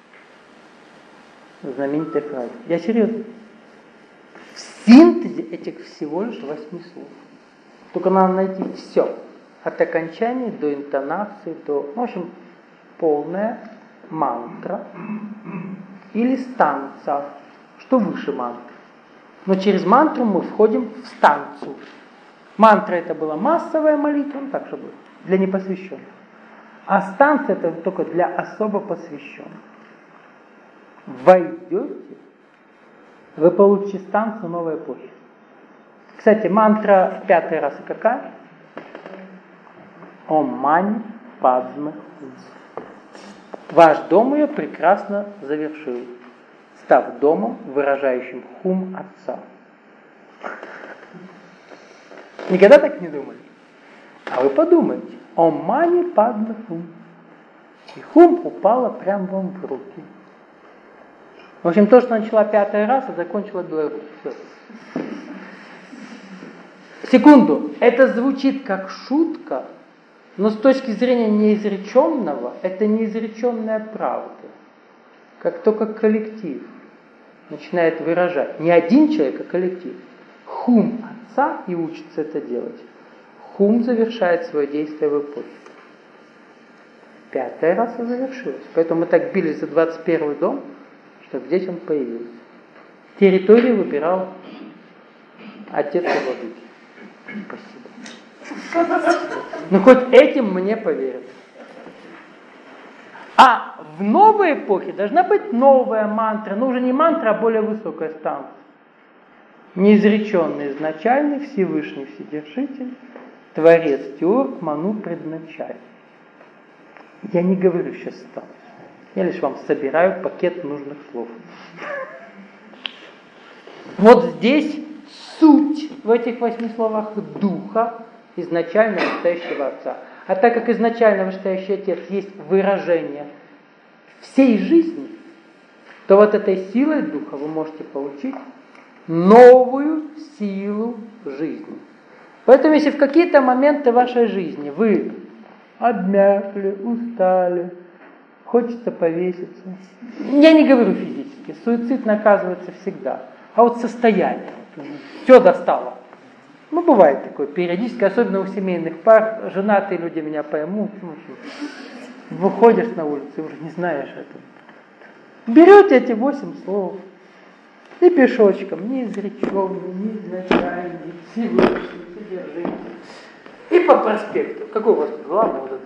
Знаменитая фраза. Я серьезно. В синтезе этих всего лишь восьми слов. Только надо найти все. От окончания до интонации, до... В общем, полная мантра или станция. Что выше мантры? Но через мантру мы входим в станцию. Мантра это была массовая молитва, ну так, чтобы для непосвященных. А станция это только для особо посвященных. Войдете, вы получите станцию новой эпохи. Кстати, мантра в пятый раз какая? Ом Мани Падме. Ваш дом ее прекрасно завершил, став домом, выражающим хум Отца. Никогда так не думали? А вы подумайте. Ом Мани Падме Хум. И хум упала прямо вам в руки. В общем, то, что начала пятый раз, а закончила Беларусь. Все. Секунду. Это звучит как шутка, но с точки зрения неизреченного, это неизреченная правда. Как только коллектив начинает выражать, не один человек, а коллектив, хум Отца и учится это делать, хум завершает свое действие в эпохе. Пятый раз и завершилось. Поэтому мы так бились за двадцать первый дом, чтобы здесь он появился. Территорию выбирал отец и владыки. Спасибо. Ну хоть этим мне поверят. А в новой эпохе должна быть новая мантра, но уже не мантра, а более высокая станция. Неизреченный изначальный, Всевышний Вседержитель, Творец Теорг, Ману предначальный. Я не говорю сейчас станцию. Я лишь вам собираю пакет нужных слов. Вот здесь суть в этих восьми словах духа изначально вышестоящего Отца. А так как изначально вышестоящий Отец есть выражение всей жизни, то вот этой силой духа вы можете получить новую силу жизни. Поэтому если в какие-то моменты вашей жизни вы обмякли, устали, хочется повеситься, я не говорю физически, суицид наказывается всегда, а вот состояние, все достало. Ну, бывает такое периодически, особенно у семейных пар, женатые люди меня поймут, выходишь на улицу, уже не знаешь этого. Берете эти восемь слов и пешочком, неизреченный, неизначальный, Всевышний, Вседержитель. И по проспекту. Какой у вас главное вот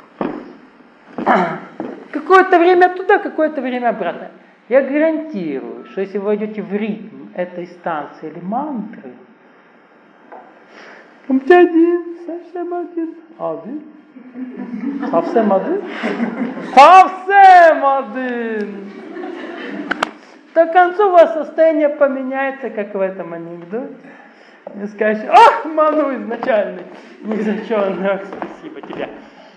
это? Какое-то время туда, какое-то время обратно. Я гарантирую, что если вы войдете в ритм этой станции или мантры, один, совсем один, один, совсем один, совсем один. До конца у вас состояние поменяется, как в этом анекдоте. И скажете, ах, Ману изначальный, неизреченный, ах, спасибо тебе.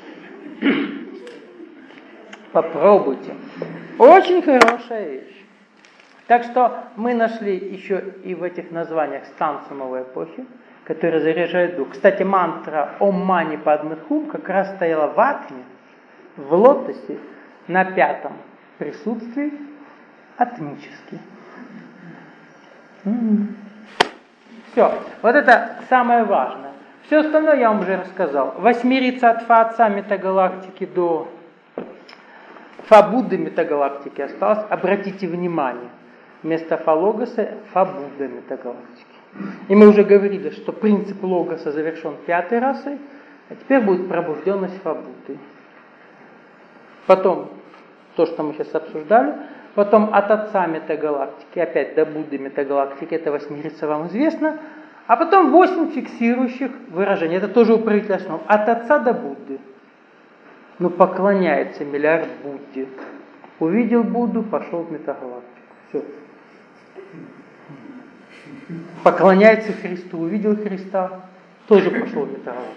Попробуйте. Очень хорошая вещь. Так что мы нашли еще и в этих названиях станцию новой эпохи, которая заряжает дух. Кстати, мантра Ом Мани Падме Хум как раз стояла в Атме, в лотосе, на пятом присутствии, атмически. М-м. Все. Вот это самое важное. Все остальное я вам уже рассказал. Восьмерица от Фа Отца метагалактики до Фа Будды метагалактики осталось. Обратите внимание. Вместо Фа Логоса Фа Будда метагалактики. И мы уже говорили, что принцип Логоса завершен пятой расой, а теперь будет пробужденность Фа Будды. Потом, то, что мы сейчас обсуждали, потом от Отца метагалактики, опять до Будды метагалактики, это восьмерица вам известно, а потом восемь фиксирующих выражений, это тоже управитель основ, от Отца до Будды. Ну, поклоняется миллиард Будде. Увидел Будду, пошел в метагалактику. Все. Поклоняется Христу, увидел Христа, тоже пошел в метагалактику.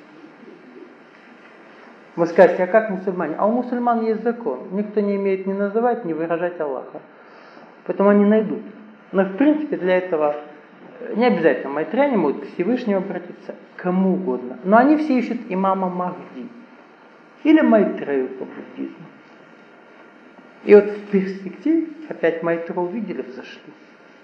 Вы скажете, а как мусульмане? А у мусульман есть закон. Никто не имеет ни называть, ни выражать Аллаха. Поэтому они найдут. Но в принципе для этого не обязательно майтряне могут к Всевышнему обратиться, кому угодно. Но они все ищут имама Махди. Или Майтрею по буддизму. И вот в перспективе опять Майтру увидели, взошли.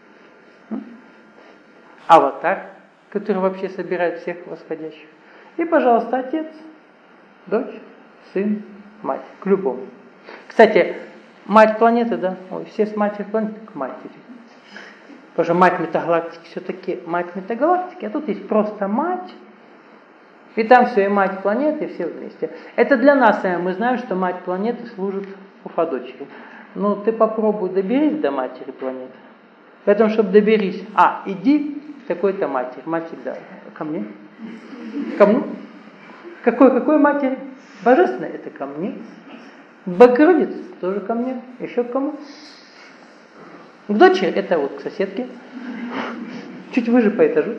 Аватар, который вообще собирает всех восходящих. И, пожалуйста, отец, дочь, сын, мать. К любому. Кстати, мать планеты, да? Ой, все с матерью планеты к матери. Потому что мать метагалактики все-таки мать метагалактики, а тут есть просто мать. И там все, и мать планеты, и все вместе. Это для нас, мы знаем, что мать планеты служит Уфа-дочери. Но ты попробуй доберись до матери планеты. Поэтому, чтобы доберись, а, иди к такой-то матери. Мать всегда ко мне. Ко мне. Какой, какой матери? Божественной, это ко мне. Богородица тоже ко мне. Еще к кому? К дочери, это вот к соседке. Чуть выше по этажу.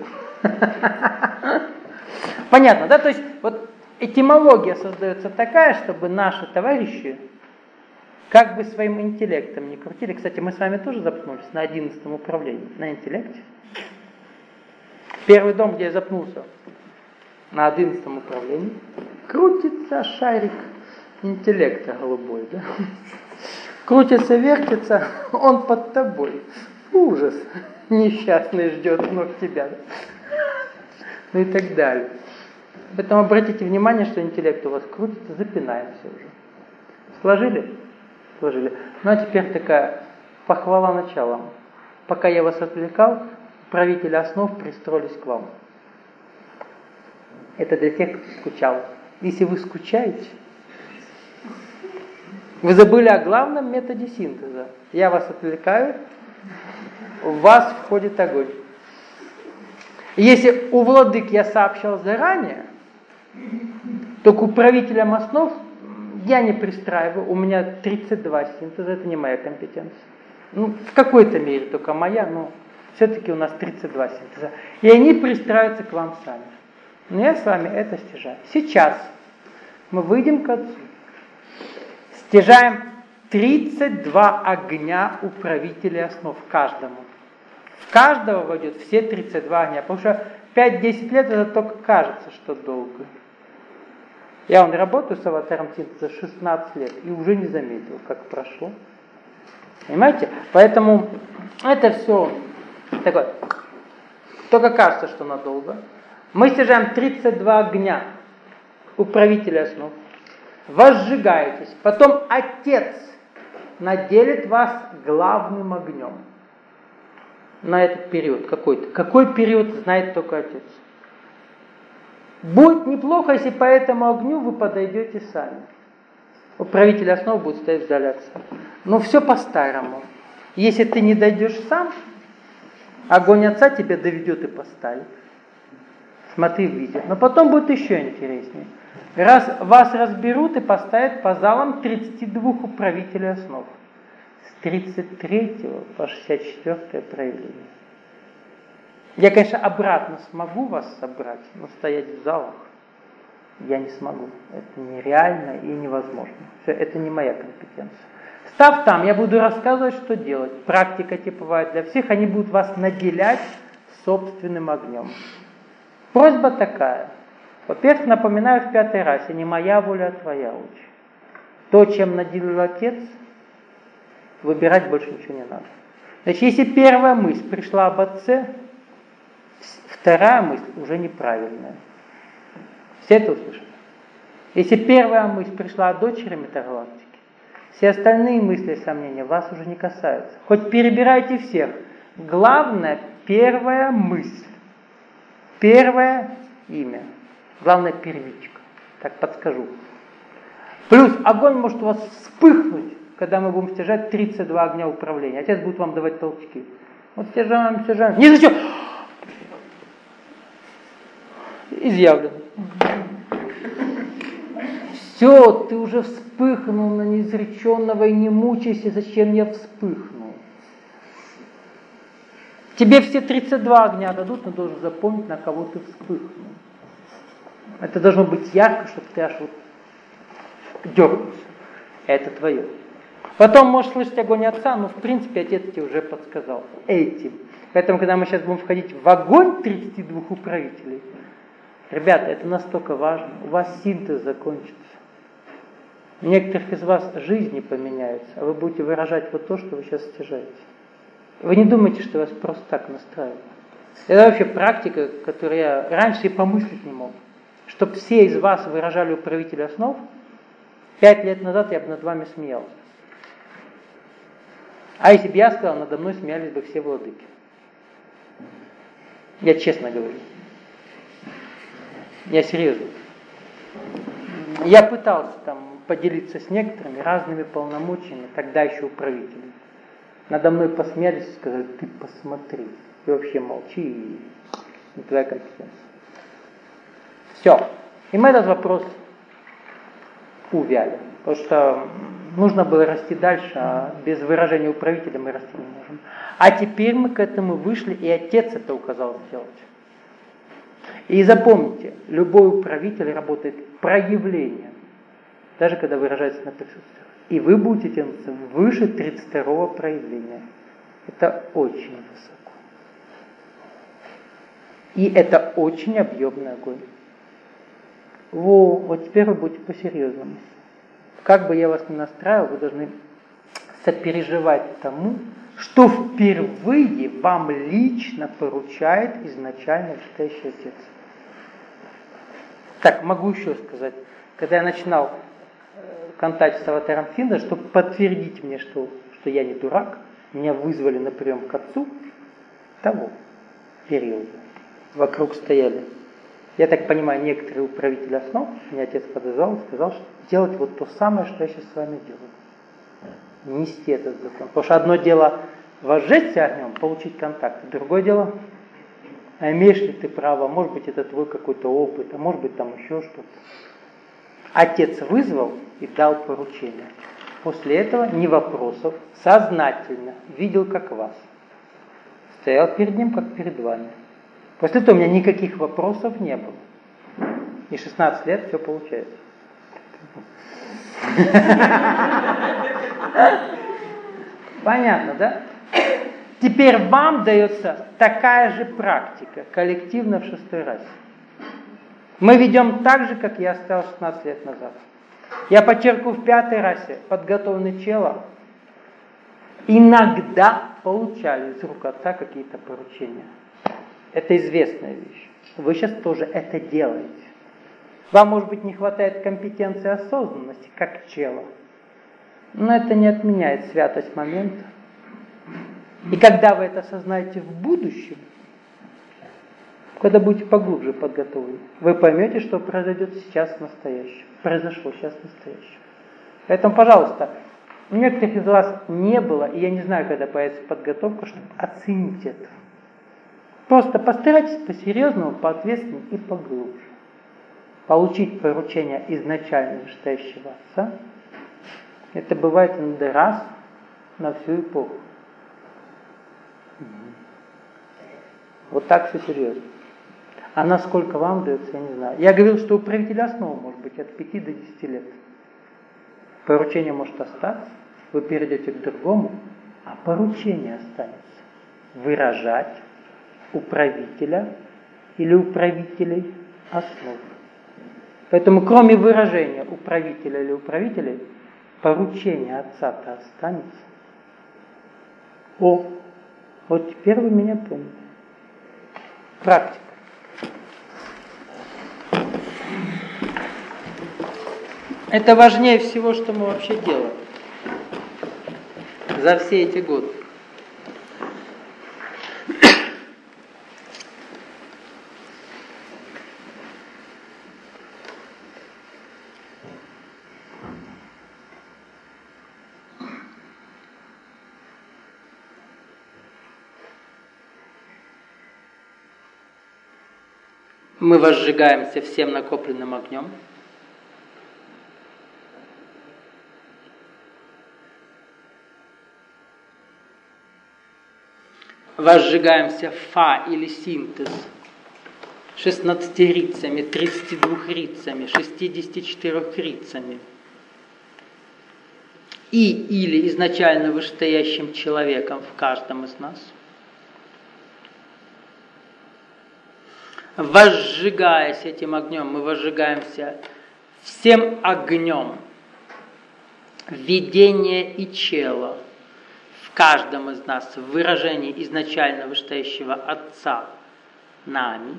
Понятно, да? То есть вот этимология создается такая, чтобы наши товарищи как бы своим интеллектом не крутили. Кстати, мы с вами тоже запнулись на одиннадцатом управлении, на интеллекте. Первый дом, где я запнулся, на одиннадцатом управлении, крутится шарик интеллекта голубой, да? Крутится, вертится, он под тобой. Ужас. Несчастный ждет ног тебя. Да? Ну и так далее. Поэтому обратите внимание, что интеллект у вас крутится, запинаемся уже. Сложили? Сложили. Ну а теперь такая похвала началом. Пока я вас отвлекал, правители основ пристроились к вам. Это для тех, кто скучал. Если вы скучаете, Вы забыли о главном методе синтеза. Я вас отвлекаю, в вас входит огонь. Если у владык я сообщал заранее, то к управителям основ я не пристраиваю. У меня тридцать два синтеза, это не моя компетенция. Ну, в какой-то мере только моя, но все-таки у нас тридцать два синтеза. И они пристраиваются к вам сами. Но я с вами это стяжаю. Сейчас мы выйдем к Отцу. Стяжаем тридцать два огня управителей основ каждому. В каждого войдет все тридцать два огня. Потому что пять-десять лет это только кажется, что долго. Я вон работаю с аватаром синтеза шестнадцать лет и уже не заметил, как прошло. Понимаете? Поэтому это все такое. Только кажется, что надолго. Мы стяжаем тридцать два огня управителя основ. Возжигаетесь. Потом Отец наделит вас главным огнем. На этот период какой-то. Какой период, знает только Отец. Будет неплохо, если по этому огню вы подойдете сами. Управитель основ будет стоять в зале Отца. Но все по-старому. Если ты не дойдешь сам, огонь Отца тебя доведет и поставит. Смотри в видео. Но потом будет еще интереснее. Раз вас разберут и поставят по залам тридцати двух управителей основ. С тридцать третьего по шестьдесят четвёртое проявление. Я, конечно, обратно смогу вас собрать, но стоять в залах я не смогу. Это нереально и невозможно. Все, это не моя компетенция. Став там, я буду рассказывать, что делать. Практика типовая для всех. Они будут вас наделять собственным огнем. Просьба такая. Во-первых, напоминаю в пятой расе, не моя воля, а твоя участь. То, чем наделил Отец, выбирать больше ничего не надо. Значит, если первая мысль пришла об Отце, вторая мысль уже неправильная. Все это услышали? Если первая мысль пришла от дочери метагалактики, все остальные мысли и сомнения вас уже не касаются. Хоть перебирайте всех. Главное, первая мысль. Первое имя. Главное, первичка. Так подскажу. Плюс огонь может у вас вспыхнуть, когда мы будем стяжать тридцать два огня управления. Отец будет вам давать толчки. Вот стяжаем, стяжаем. Не зачем. Изъявлено. Все, ты уже вспыхнул на неизреченного и не мучайся, зачем я вспыхнул. Тебе все тридцать два огня дадут, но должен запомнить, на кого ты вспыхнул. Это должно быть ярко, чтобы ты аж вот дернулся. Это твое. Потом можешь слышать огонь Отца, но в принципе Отец тебе уже подсказал этим. Поэтому, когда мы сейчас будем входить в огонь тридцати двух управителей, ребята, это настолько важно. У вас синтез закончится. У некоторых из вас жизни поменяются, а вы будете выражать вот то, что вы сейчас стяжаете. Вы не думайте, что вас просто так настраивают. Это вообще практика, которую я раньше и помыслить не мог. Чтобы все из вас выражали управителя основ, пять лет назад я бы над вами смеялся. А если бы я сказал, надо мной смеялись бы все владыки. Я честно говорю. Я серьезно. Я пытался там поделиться с некоторыми разными полномочиями, тогда еще управителями. Надо мной посмеялись и сказали, ты посмотри, ты вообще молчи, и не твоя компетенция. Все. И мы этот вопрос увяли. Потому что нужно было расти дальше, а без выражения управителя мы расти не можем. А теперь мы к этому вышли, и Отец это указал сделать. И запомните, любой управитель работает проявлением, даже когда выражается на присутствии. И вы будете тянуться выше тридцать второго проявления. Это очень высоко. И это очень объемный огонь. Во, вот теперь вы будете по-серьезному. Как бы я вас ни настраивал, вы должны сопереживать тому, что впервые вам лично поручает изначально Вышестоящий Отец. Так, могу еще сказать. Когда я начинал контакт с аватаром Финда, чтобы подтвердить мне, что, что я не дурак, меня вызвали на прием к Отцу того периода. Вокруг стояли. Я так понимаю, некоторые управители основ, меня Отец подозвал и сказал, что делать вот то самое, что я сейчас с вами делаю. нести этот закон. Потому что одно дело возжечься огнем, получить контакт, другое дело, а имеешь ли ты право, может быть, это твой какой-то опыт, а может быть, там еще что-то. Отец вызвал и дал поручение. После этого ни вопросов, сознательно видел, как вас. Стоял перед ним, как перед вами. После этого у меня никаких вопросов не было. И шестнадцать лет все получается. Понятно, да? Теперь вам дается такая же практика, коллективно в шестой расе. Мы ведем так же, как я стал шестнадцать лет назад. Я подчеркну, в пятой расе подготовленные чела иногда получали из рук отца какие-то поручения. Это известная вещь. Вы сейчас тоже это делаете. Вам, может быть, не хватает компетенции осознанности, как чела. Но это не отменяет святость момента. И когда вы это осознаете в будущем, когда будете поглубже подготовлены, вы поймете, что произойдет сейчас в настоящем. Произошло сейчас в настоящем. Поэтому, пожалуйста, у некоторых из вас не было, и я не знаю, когда появится подготовка, чтобы оценить это. Просто постарайтесь по-серьезному, поответственнее и поглубже. Получить поручение изначально вышестоящего отца, это бывает иногда раз на всю эпоху. Вот так все серьезно. А насколько вам дается, я не знаю. Я говорил, что управитель основы может быть от пяти до десяти лет. Поручение может остаться, вы перейдете к другому, а поручение останется. Выражать управителя или управителей основ. Поэтому кроме выражения управителя или управителей, поручение отца-то останется. О, вот теперь вы меня поняли. Практика. Это важнее всего, что мы вообще делаем за все эти годы. Мы возжигаемся всем накопленным огнем. Возжигаемся фа или синтез шестнадцатью рицами, тридцатью двумя рицами, шестьюдесятью четырьмя рицами. И или изначально вышестоящим человеком в каждом из нас. Возжигаясь этим огнем, мы возжигаемся всем огнем видения и чела в каждом из нас в выражении изначально вышестоящего Отца нами.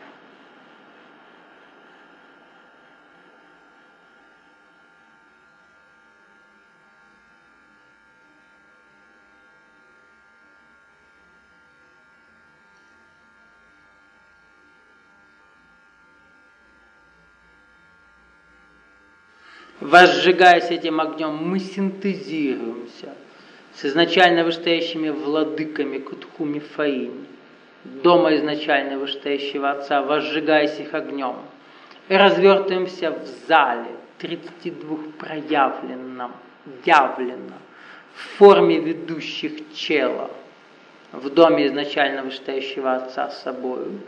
Возжигаясь этим огнем, мы синтезируемся с изначально вышестоящими владыками Кутхуми Фаини, дома изначально вышестоящего Отца, возжигаясь их огнем, и развертываемся в зале тридцати двух проявленном, явленно, в форме ведущих чела, в доме изначально вышестоящего Отца с собою.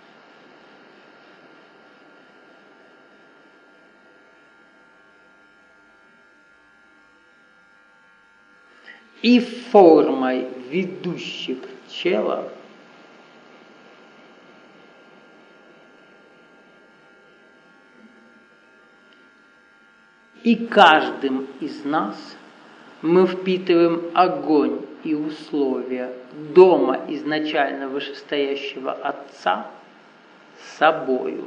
И формой ведущих чела и каждым из нас мы впитываем огонь и условия дома изначально вышестоящего Отца с собою.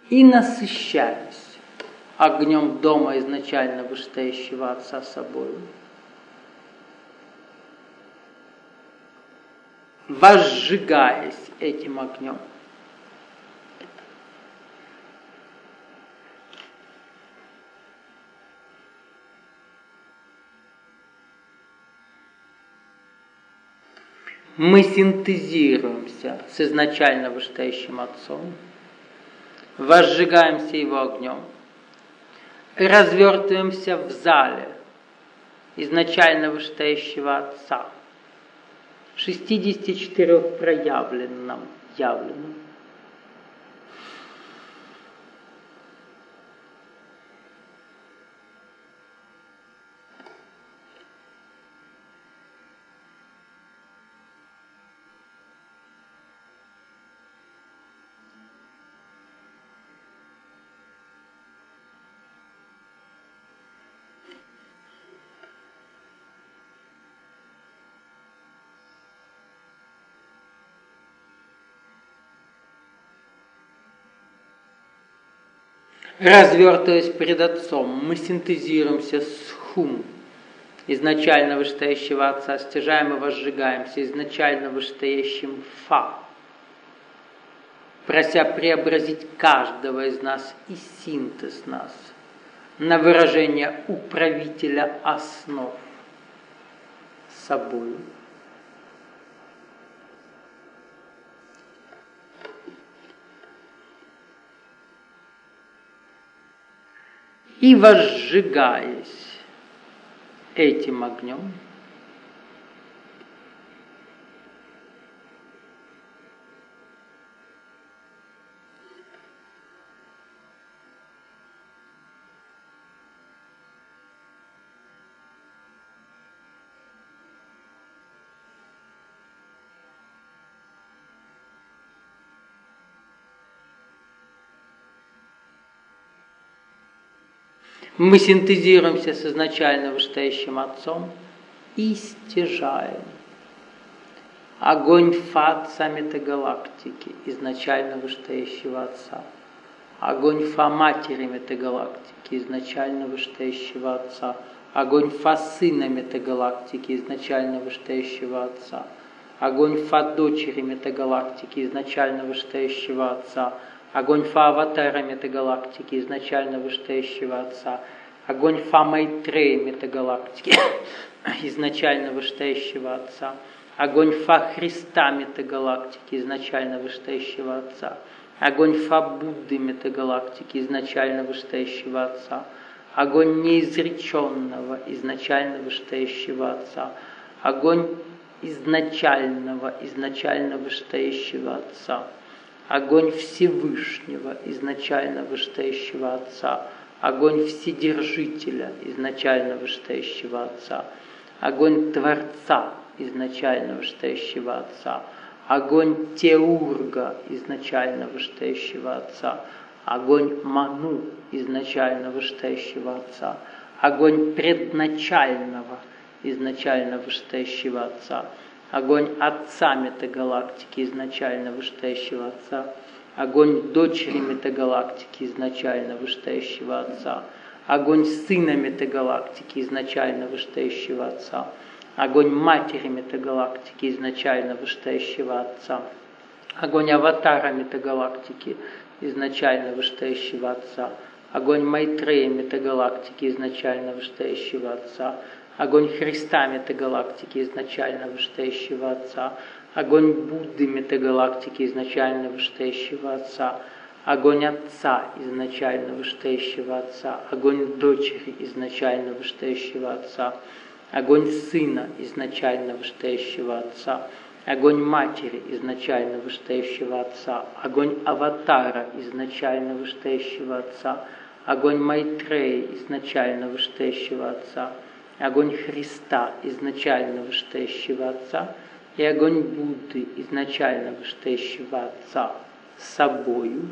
и насыщаясь огнем дома изначально вышестоящего Отца собою, возжигаясь этим огнем, мы синтезируемся с изначально вышестоящим Отцом, возжигаемся Его огнем, развертываемся в зале изначально вышестоящего Отца, шестидесяти четырёх проявленном, явленном. Развертываясь пред Отцом, мы синтезируемся с Хум, изначально вышестоящего Отца, стяжаем и возжигаемся изначально вышестоящим Фа, прося преобразить каждого из нас и синтез нас на выражение управителя основ собою. И возжигаясь этим огнем, мы синтезируемся с изначально вышестоящим Отцом и стяжаем огонь Фа Отца метагалактики, изначально вышестоящего Отца, огонь Фа Матери метагалактики, изначально вышестоящего Отца, огонь Фа Сына метагалактики, изначально вышестоящего Отца, огонь Фа Дочери метагалактики, изначально вышестоящего Отца, огонь Фа Аватара метагалактики, изначально вышестоящего Отца, огонь Фа Майтрея метагалактики, изначально вышестоящего Отца, огонь Фа Христа метагалактики, изначально вышестоящего Отца, огонь Фа Будды метагалактики, изначально вышестоящего Отца, огонь неизреченного, изначально вышестоящего Отца, огонь изначального, изначально вышестоящего Отца, огонь Всевышнего, изначально вышестоящего Отца, огонь Вседержителя, изначально вышестоящего Отца, огонь Творца, изначально вышестоящего Отца, огонь Теурга, изначально вышестоящего Отца, огонь Ману, изначально вышестоящего Отца, огонь предначального, изначально вышестоящего Отца, огонь Отца метагалактики, изначально вышестоящего Отца, огонь Дочери метагалактики, изначально вышестоящего Отца, огонь Сына метагалактики, изначально вышестоящего Отца, огонь Матери метагалактики, изначально вышестоящего Отца, огонь Аватара метагалактики, изначально вышестоящего Отца, огонь Майтрея метагалактики, изначально вышестоящего Отца, огонь Христа метагалактики, изначально вышестоящего Отца, огонь Будды метагалактики, изначально вышестоящего Отца, огонь Отца, изначально вышестоящего Отца, огонь Дочери, изначально вышестоящего Отца, огонь Сына, изначально вышестоящего Отца, огонь Матери, изначально вышестоящего Отца, огонь Аватара, изначально вышестоящего Отца, огонь Майтрея, изначально вышестоящего Отца, огонь Христа, изначально вышестоящего Отца, и огонь Будды, изначально вышестоящего Отца, собою,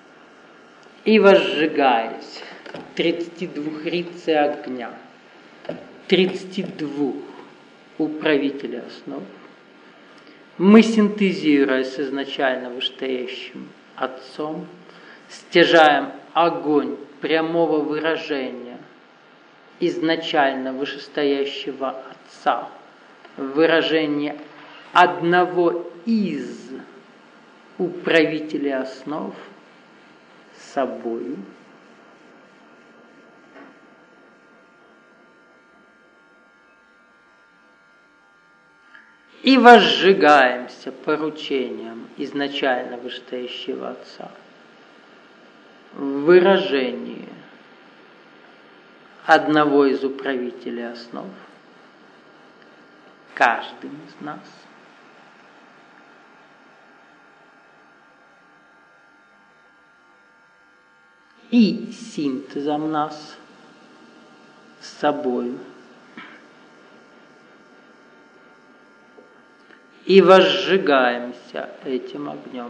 и возжигаясь тридцати двух рицы огня, тридцати двух управителей основ, мы, синтезируя с изначально вышестоящим Отцом, стяжаем огонь прямого выражения изначально вышестоящего Отца, выражение одного из управителей основ собою, и возжигаемся поручением изначально вышестоящего Отца в выражении одного из управителей основ, каждым из нас. И синтезом нас с собой. И возжигаемся этим огнем.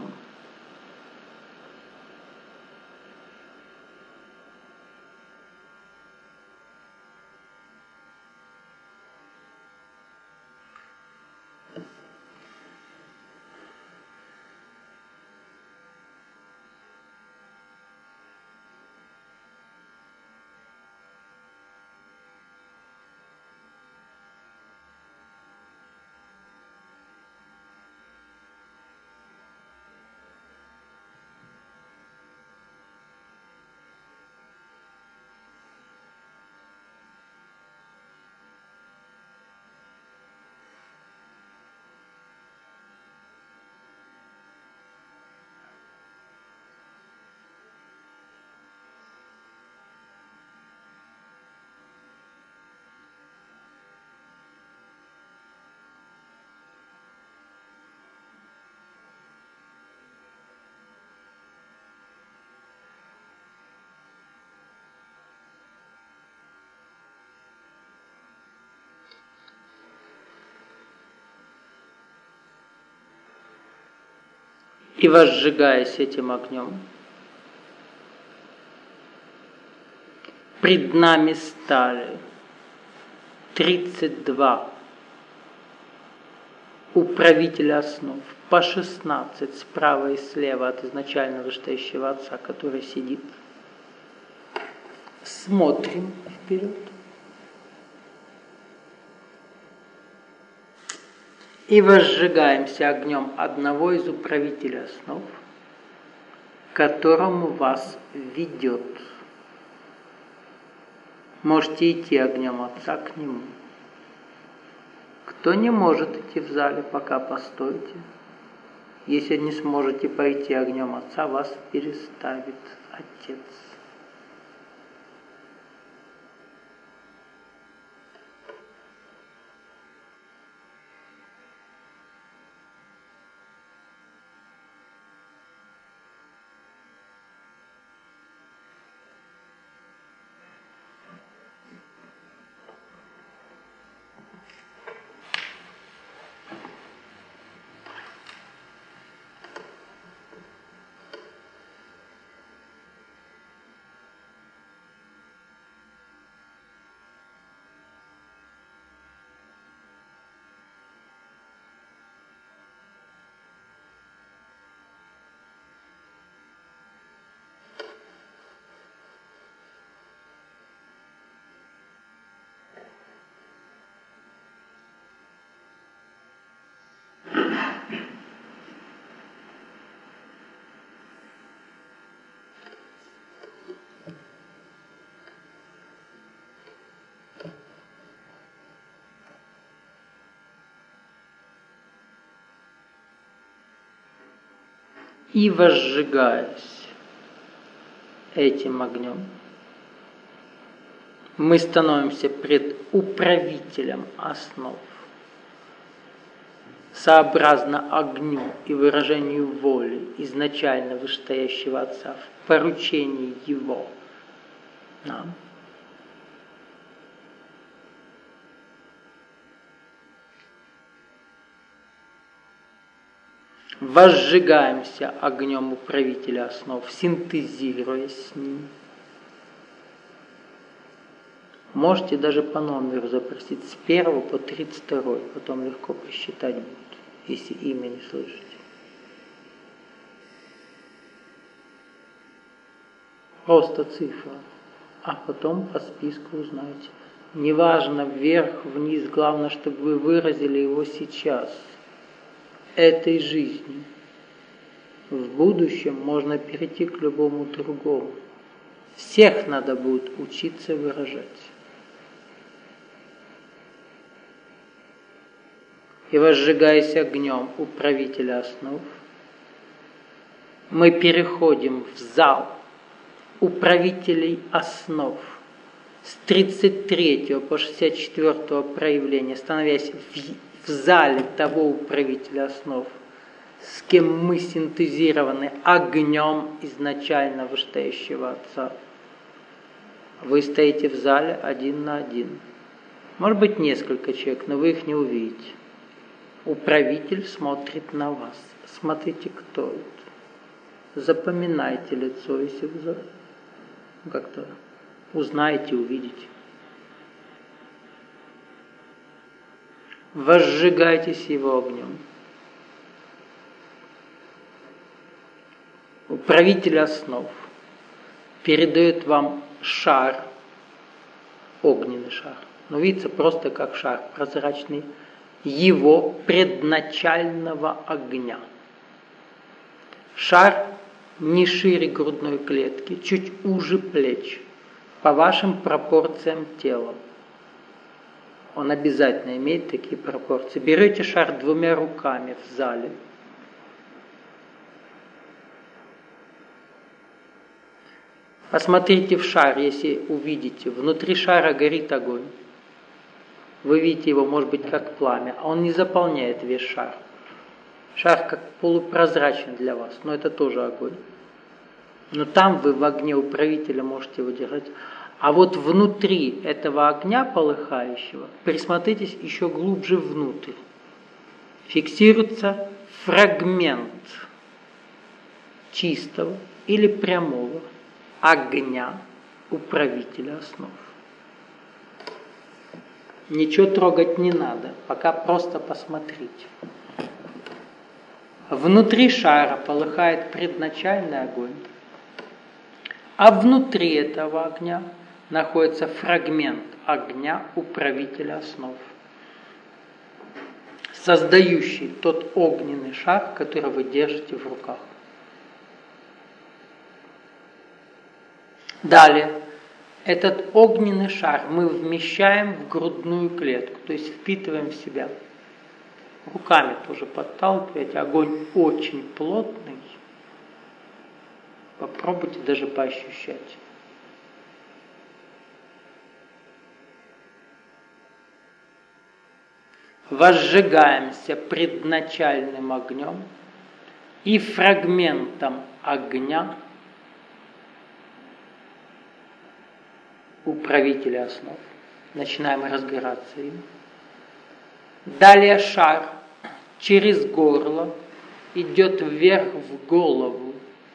И возжигаясь этим огнем, пред нами стали тридцать два управителя основ, по шестнадцать справа и слева от изначально вышестоящего Отца, который сидит. Смотрим вперед. И возжигаемся огнем одного из управителей основ, к которому вас ведет. Можете идти огнем Отца к нему. Кто не может идти в зале, пока постойте. Если не сможете пойти огнем Отца, вас переставит Отец. И возжигаясь этим огнем, мы становимся пред управителем основ, сообразно огню и выражению воли изначально вышестоящего Отца в поручении Его нам. Возжигаемся огнем управителя основ, синтезируя с ним. Можете даже по номеру запросить с первого по тридцать второй, потом легко посчитать будет, если имя не слышите. Просто цифра. А потом по списку узнаете. Неважно, вверх, вниз, главное, чтобы вы выразили его сейчас, этой жизнью. В будущем можно перейти к любому другому. Всех надо будет учиться выражать. И возжигаясь огнем управителя основ, мы переходим в зал управителей основ с тридцать третьего по шестьдесят четвёртое проявления, становясь в, в зале того управителя основ, с кем мы синтезированы огнем изначально вышестоящего Отца. Вы стоите в зале один на один. Может быть, несколько человек, но вы их не увидите. Управитель смотрит на вас. Смотрите, кто это. Запоминайте лицо, если вы как-то узнаете, увидите. Возжигайтесь его огнем. Управитель основ передает вам шар, огненный шар. Но видится просто как шар прозрачный, его предначального огня. Шар не шире грудной клетки, чуть уже плеч, по вашим пропорциям тела. Он обязательно имеет такие пропорции. Берете шар двумя руками в зале. Посмотрите в шар, если увидите. Внутри шара горит огонь. Вы видите его, может быть, как пламя, а он не заполняет весь шар. Шар как полупрозрачный для вас, но это тоже огонь. Но там вы в огне управителя можете его держать. А вот внутри этого огня полыхающего, присмотритесь еще глубже внутрь. Фиксируется фрагмент чистого или прямого огня управителя основ. Ничего трогать не надо, пока просто посмотрите. Внутри шара полыхает предначальный огонь, а внутри этого огня находится фрагмент огня управителя основ, создающий тот огненный шар, который вы держите в руках. Далее, этот огненный шар мы вмещаем в грудную клетку, то есть впитываем в себя. Руками тоже подталкиваете, огонь очень плотный. Попробуйте даже поощущать. Возжигаемся предначальным огнем и фрагментом огня управителя основ. Начинаем разгораться им. Далее шар через горло идет вверх в голову,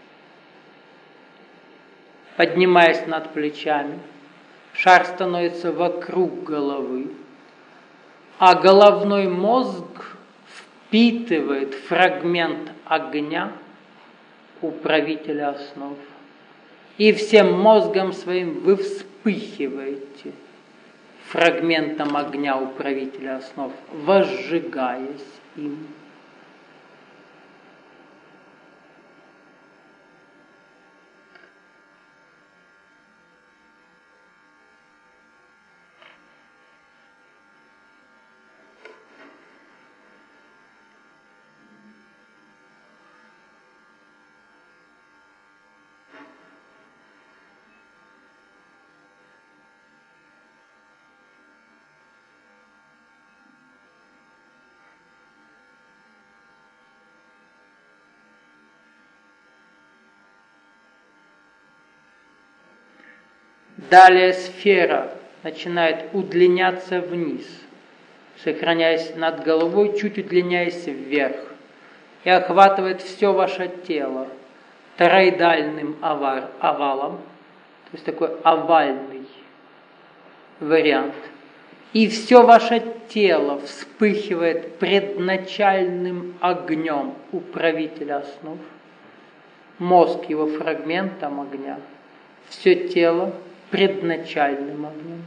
поднимаясь над плечами. Шар становится вокруг головы, а головной мозг впитывает фрагмент огня управителя основ. И всем мозгом своим вы вспыхиваете фрагментом огня управителя основ, возжигаясь им. Далее сфера начинает удлиняться вниз, сохраняясь над головой, чуть удлиняясь вверх, и охватывает все ваше тело тороидальным овалом, то есть такой овальный вариант. И все ваше тело вспыхивает предначальным огнем управителя основ, мозг его фрагментом огня, все тело предначальным огнем.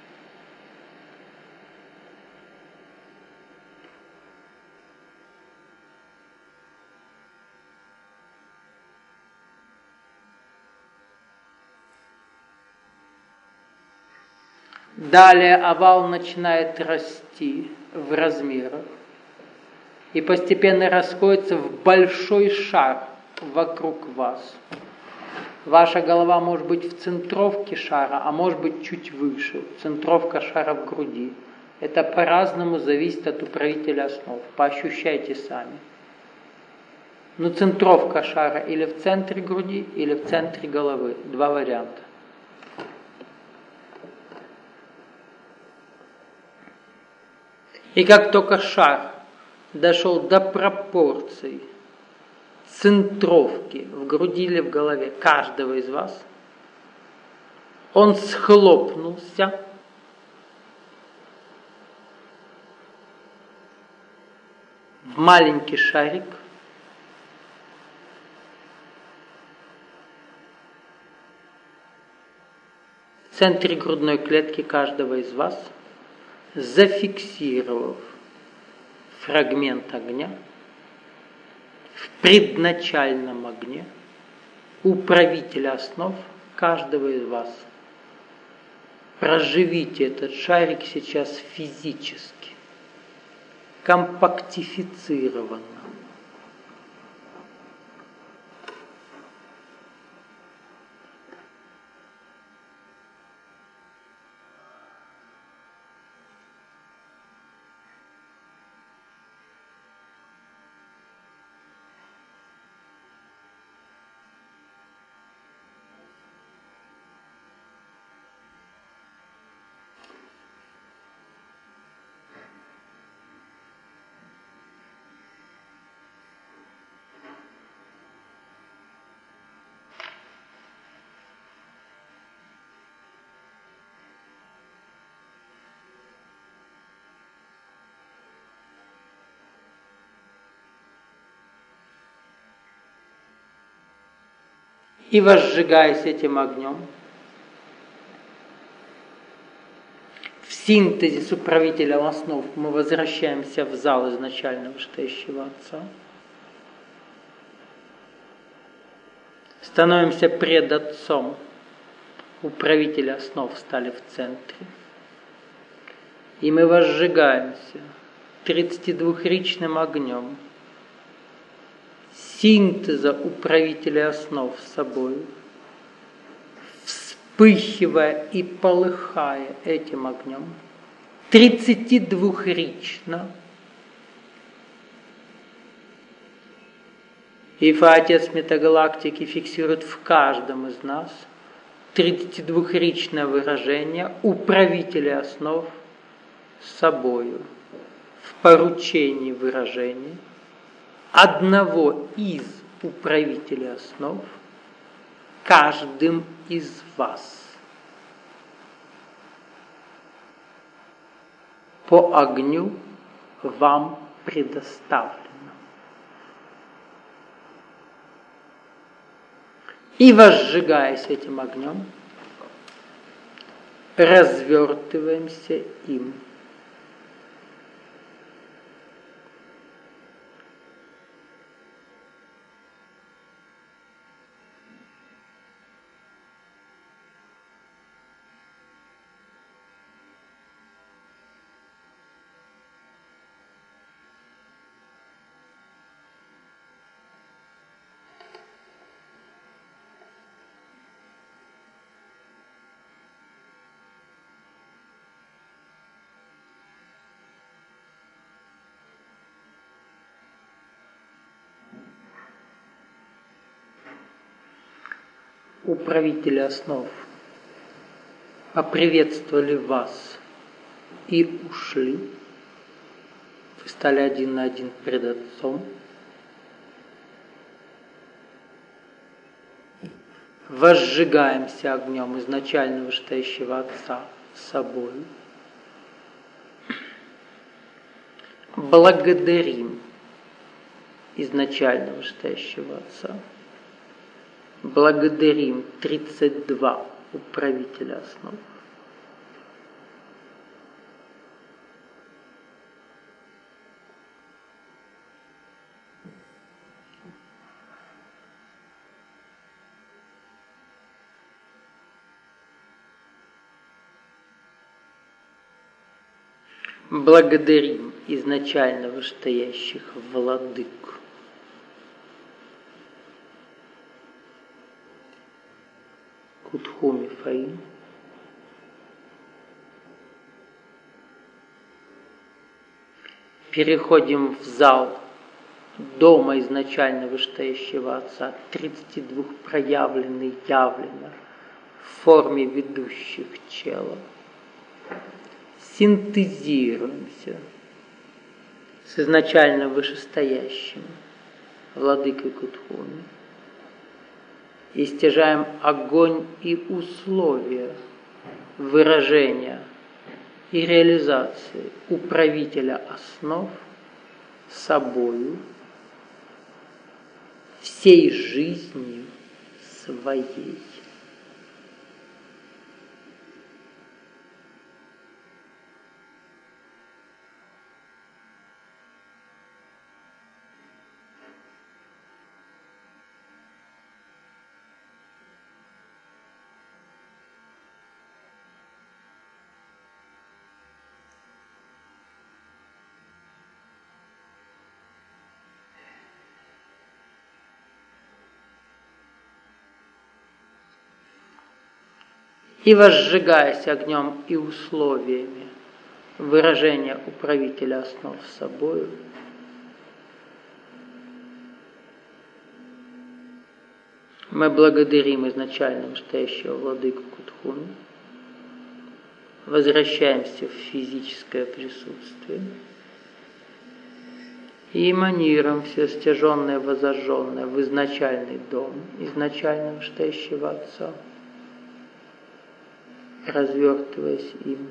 Далее овал начинает расти в размерах и постепенно расходится в большой шар вокруг вас. Ваша голова может быть в центровке шара, а может быть чуть выше. Центровка шара в груди. Это по-разному зависит от управителя основ. Поощущайте сами. Ну, центровка шара или в центре груди, или в центре головы. Два варианта. И как только шар дошел до пропорций центровки в груди или в голове каждого из вас, он схлопнулся в маленький шарик, в центре грудной клетки каждого из вас, зафиксировав фрагмент огня в предначальном огне управителя основ каждого из вас. Проживите этот шарик сейчас физически, компактифицированно. И возжигаясь этим огнем, в синтезе с управителем основ мы возвращаемся в зал изначально вышестоящего Отца, становимся пред Отцом, управители основ стали в центре, и мы возжигаемся тридцатидвухричным огнем синтеза управителя основ с собой, вспыхивая и полыхая этим огнем, тридцатидвухрично. Ифа, Отец Метагалактики, фиксирует в каждом из нас тридцатидвухричное выражение управителя основ с собою в поручении выражения одного из управителей основ каждым из вас по огню вам предоставлено. И возжигаясь этим огнем, развертываемся им. Управители основ поприветствовали вас и ушли. Вы стали один на один пред Отцом. Возжигаемся огнем изначально вышестоящего Отца с собой. Благодарим изначально вышестоящего Отца. Благодарим тридцать два управителя основ. Благодарим изначально вышестоящих владык. Кутхуми Фаим. Переходим в зал дома изначально вышестоящего Отца, тридцати двух проявленных явлено в форме ведущих чела. Синтезируемся с изначально вышестоящим владыкой Кутхуми и стяжаем огонь и условия выражения и реализации управителя основ собою всей жизнью своей. И возжигаясь огнем и условиями выражения управителя основ собою, мы благодарим изначально настоящего владыку Кутхуми, возвращаемся в физическое присутствие и эманируем все стяженное, возожженное в изначальный дом, изначально настоящего Отца, развертываясь им.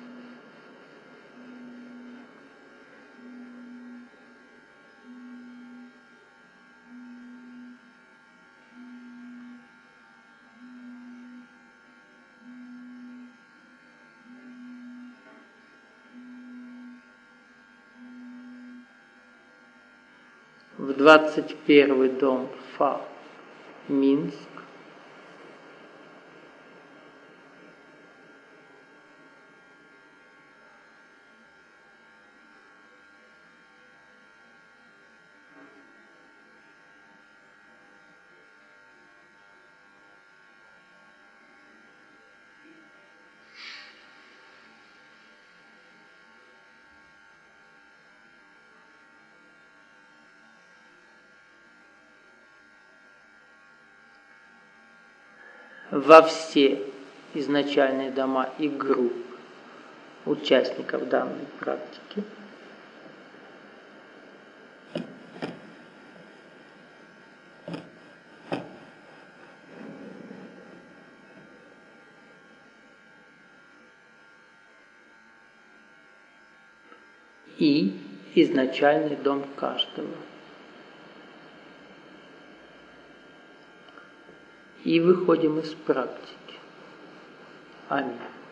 В двадцать первый дом Фа, Минск. Во все изначальные дома и группы участников данной практики и изначальный дом каждого. И выходим из практики. Аминь.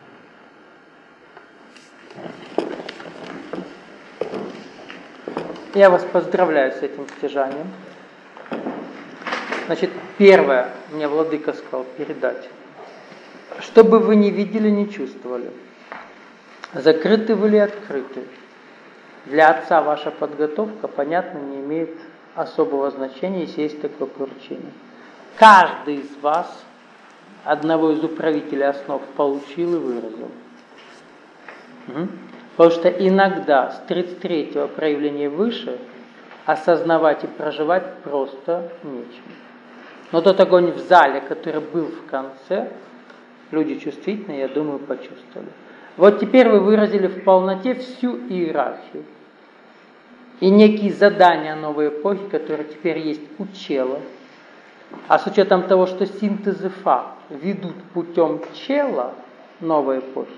Я вас поздравляю с этим стяжанием. Значит, первое, мне владыка сказал передать. Что бы вы ни видели, не чувствовали, закрыты вы или открыты, для Отца ваша подготовка, понятно, не имеет особого значения, если есть такое поручение. Каждый из вас одного из управителей основ получил и выразил. Угу. Потому что иногда с тридцать третьего проявления выше осознавать и проживать просто нечем. Но тот огонь в зале, который был в конце, люди чувствительные, я думаю, почувствовали. Вот теперь вы выразили в полноте всю иерархию. И некие задания новой эпохи, которые теперь есть у чела. А с учетом того, что синтезы Фа ведут путем чела новой эпохи,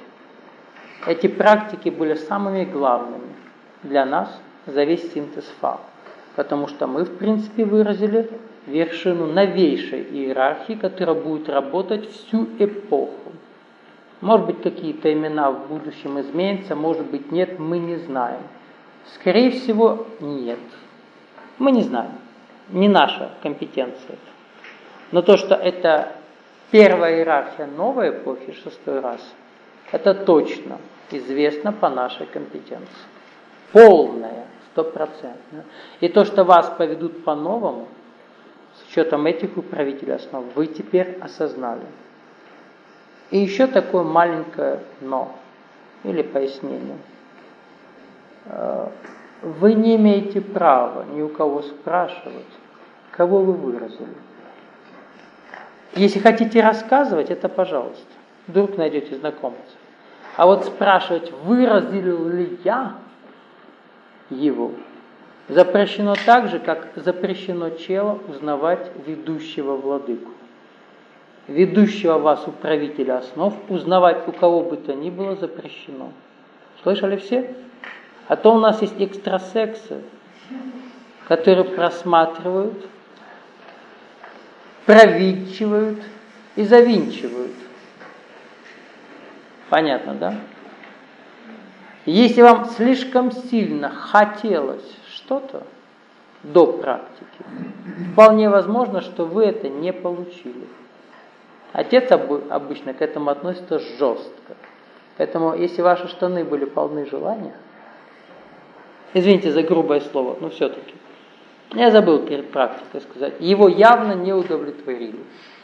эти практики были самыми главными для нас за весь синтез Фа. Потому что мы, в принципе, выразили вершину новейшей иерархии, которая будет работать всю эпоху. Может быть, какие-то имена в будущем изменятся, может быть, нет, мы не знаем. Скорее всего, нет. Мы не знаем. Не наша компетенция. Но то, что это первая иерархия новой эпохи, шестой раз, это точно известно по нашей компетенции. Полная, стопроцентная. И то, что вас поведут по-новому, с учетом этих управителей основ, вы теперь осознали. И еще такое маленькое «но» или пояснение. Вы не имеете права ни у кого спрашивать, кого вы выразили. Если хотите рассказывать, это пожалуйста. Вдруг найдете знакомцев. А вот спрашивать, выразил ли я его, запрещено так же, как запрещено чело узнавать ведущего владыку. Ведущего вас управителя основ узнавать у кого бы то ни было запрещено. Слышали все? А то у нас есть экстрасексы, которые просматривают, провинчивают и завинчивают. Понятно, да? Если вам слишком сильно хотелось что-то до практики, вполне возможно, что вы это не получили. Отец обычно к этому относится жестко. Поэтому, если ваши штаны были полны желания, извините за грубое слово, но все-таки, я забыл перед практикой сказать, его явно не удовлетворили.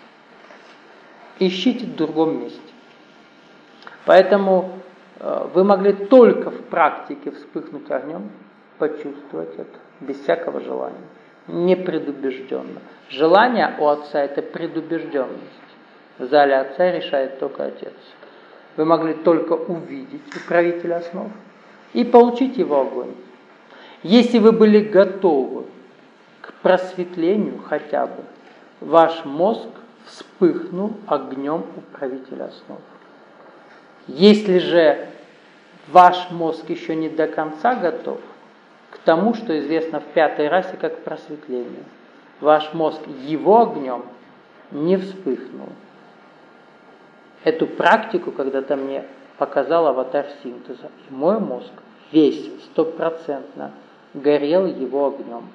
Ищите в другом месте. Поэтому э, вы могли только в практике вспыхнуть огнем, почувствовать это, без всякого желания, непредубежденно. Желание у отца – это предубежденность. В зале отца решает только отец. Вы могли только увидеть управителя основ и получить его огонь. Если вы были готовы к просветлению хотя бы, ваш мозг вспыхнул огнем управителя основ. Если же ваш мозг еще не до конца готов к тому, что известно в пятой расе как просветление, ваш мозг его огнем не вспыхнул. Эту практику когда-то мне показал аватар синтеза. И мой мозг весь стопроцентно горел его огнем.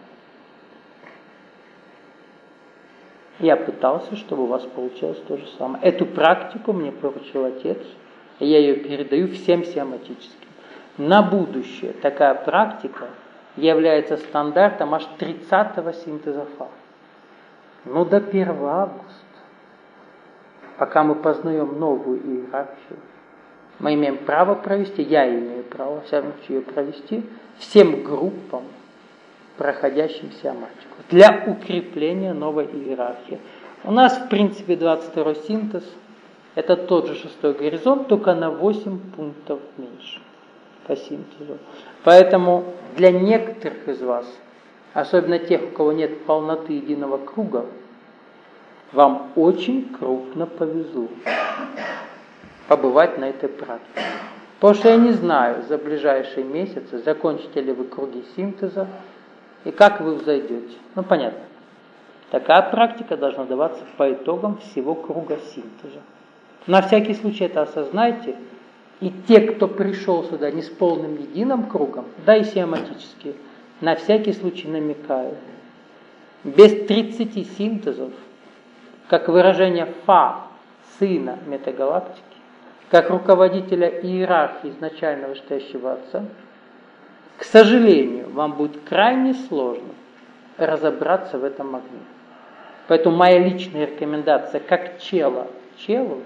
Я пытался, чтобы у вас получилось то же самое. Эту практику мне поручил отец, и я ее передаю всем сиаматическим. На будущее такая практика является стандартом аж тридцатого синтеза Фа. Ну, до первого августа. Пока мы познаем новую иерархию, мы имеем право провести, я имею право, во всяком случае, ее провести всем группам, проходящим сиаматику, для укрепления новой иерархии. У нас, в принципе, двадцать второй синтез, это тот же шестой горизонт, только на восемь пунктов меньше по синтезу. Поэтому для некоторых из вас, особенно тех, у кого нет полноты единого круга, вам очень крупно повезло побывать на этой практике. Потому что я не знаю за ближайшие месяцы, закончите ли вы круги синтеза и как вы взойдете. Ну, понятно. Такая практика должна даваться по итогам всего круга синтеза. На всякий случай это осознайте. И те, кто пришел сюда не с полным единым кругом, да и сиаматические, на всякий случай намекаю. Без тридцати синтезов, как выражение Фа, сына метагалактики, как руководителя иерархии изначально вышестоящего Отца, к сожалению, вам будет крайне сложно разобраться в этом огне. Поэтому моя личная рекомендация, как чела челу,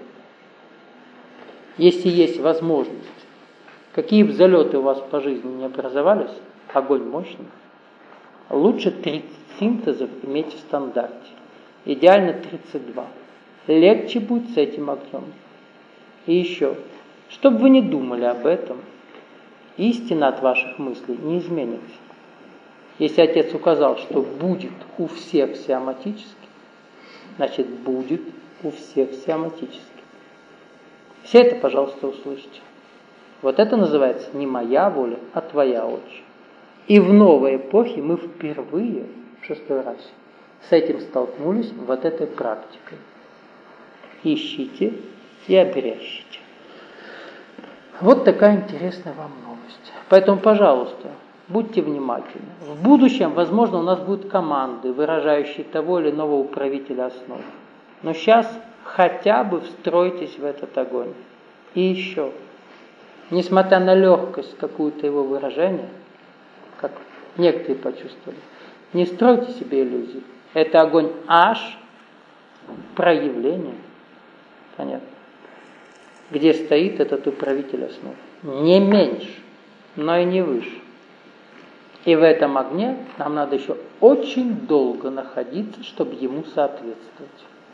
если есть возможность, какие бы залеты у вас по жизни не образовались, огонь мощный, лучше тридцать синтезов иметь в стандарте. Идеально тридцать два. Легче будет с этим огнем. И еще, чтобы вы не думали об этом, истина от ваших мыслей не изменится. Если Отец указал, что будет у всех сиаматически, значит будет у всех сиаматически. Все это, пожалуйста, услышьте. Вот это называется не моя воля, а твоя, Отче. И в новой эпохе мы впервые, в шестой раз, с этим столкнулись вот этой практикой. Ищите и обрящите. Вот такая интересная вам новость. Поэтому, пожалуйста, будьте внимательны. В будущем, возможно, у нас будут команды, выражающие того или иного управителя основ. Но сейчас хотя бы встройтесь в этот огонь. И еще, несмотря на легкость какую-то его выражения, как некоторые почувствовали, не стройте себе иллюзий. Это огонь аж проявление. Понятно. Где стоит этот управитель основ. Не меньше, но и не выше. И в этом огне нам надо еще очень долго находиться, чтобы ему соответствовать.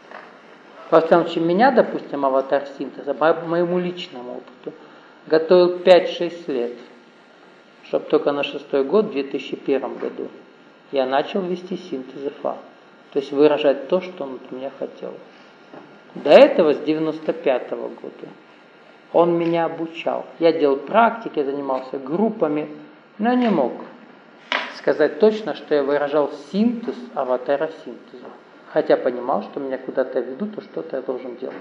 Во всяком случае, меня, допустим, аватар синтеза, по моему личному опыту, готовил пять-шесть лет, чтобы только на шестой год, в две тысячи первом году, я начал вести синтез ИФА. То есть выражать то, что он от меня хотел. До этого, с девяносто пятого года, он меня обучал. Я делал практики, я занимался группами, но не мог сказать точно, что я выражал синтез аватара синтеза. Хотя понимал, что меня куда-то ведут, то что-то я должен делать.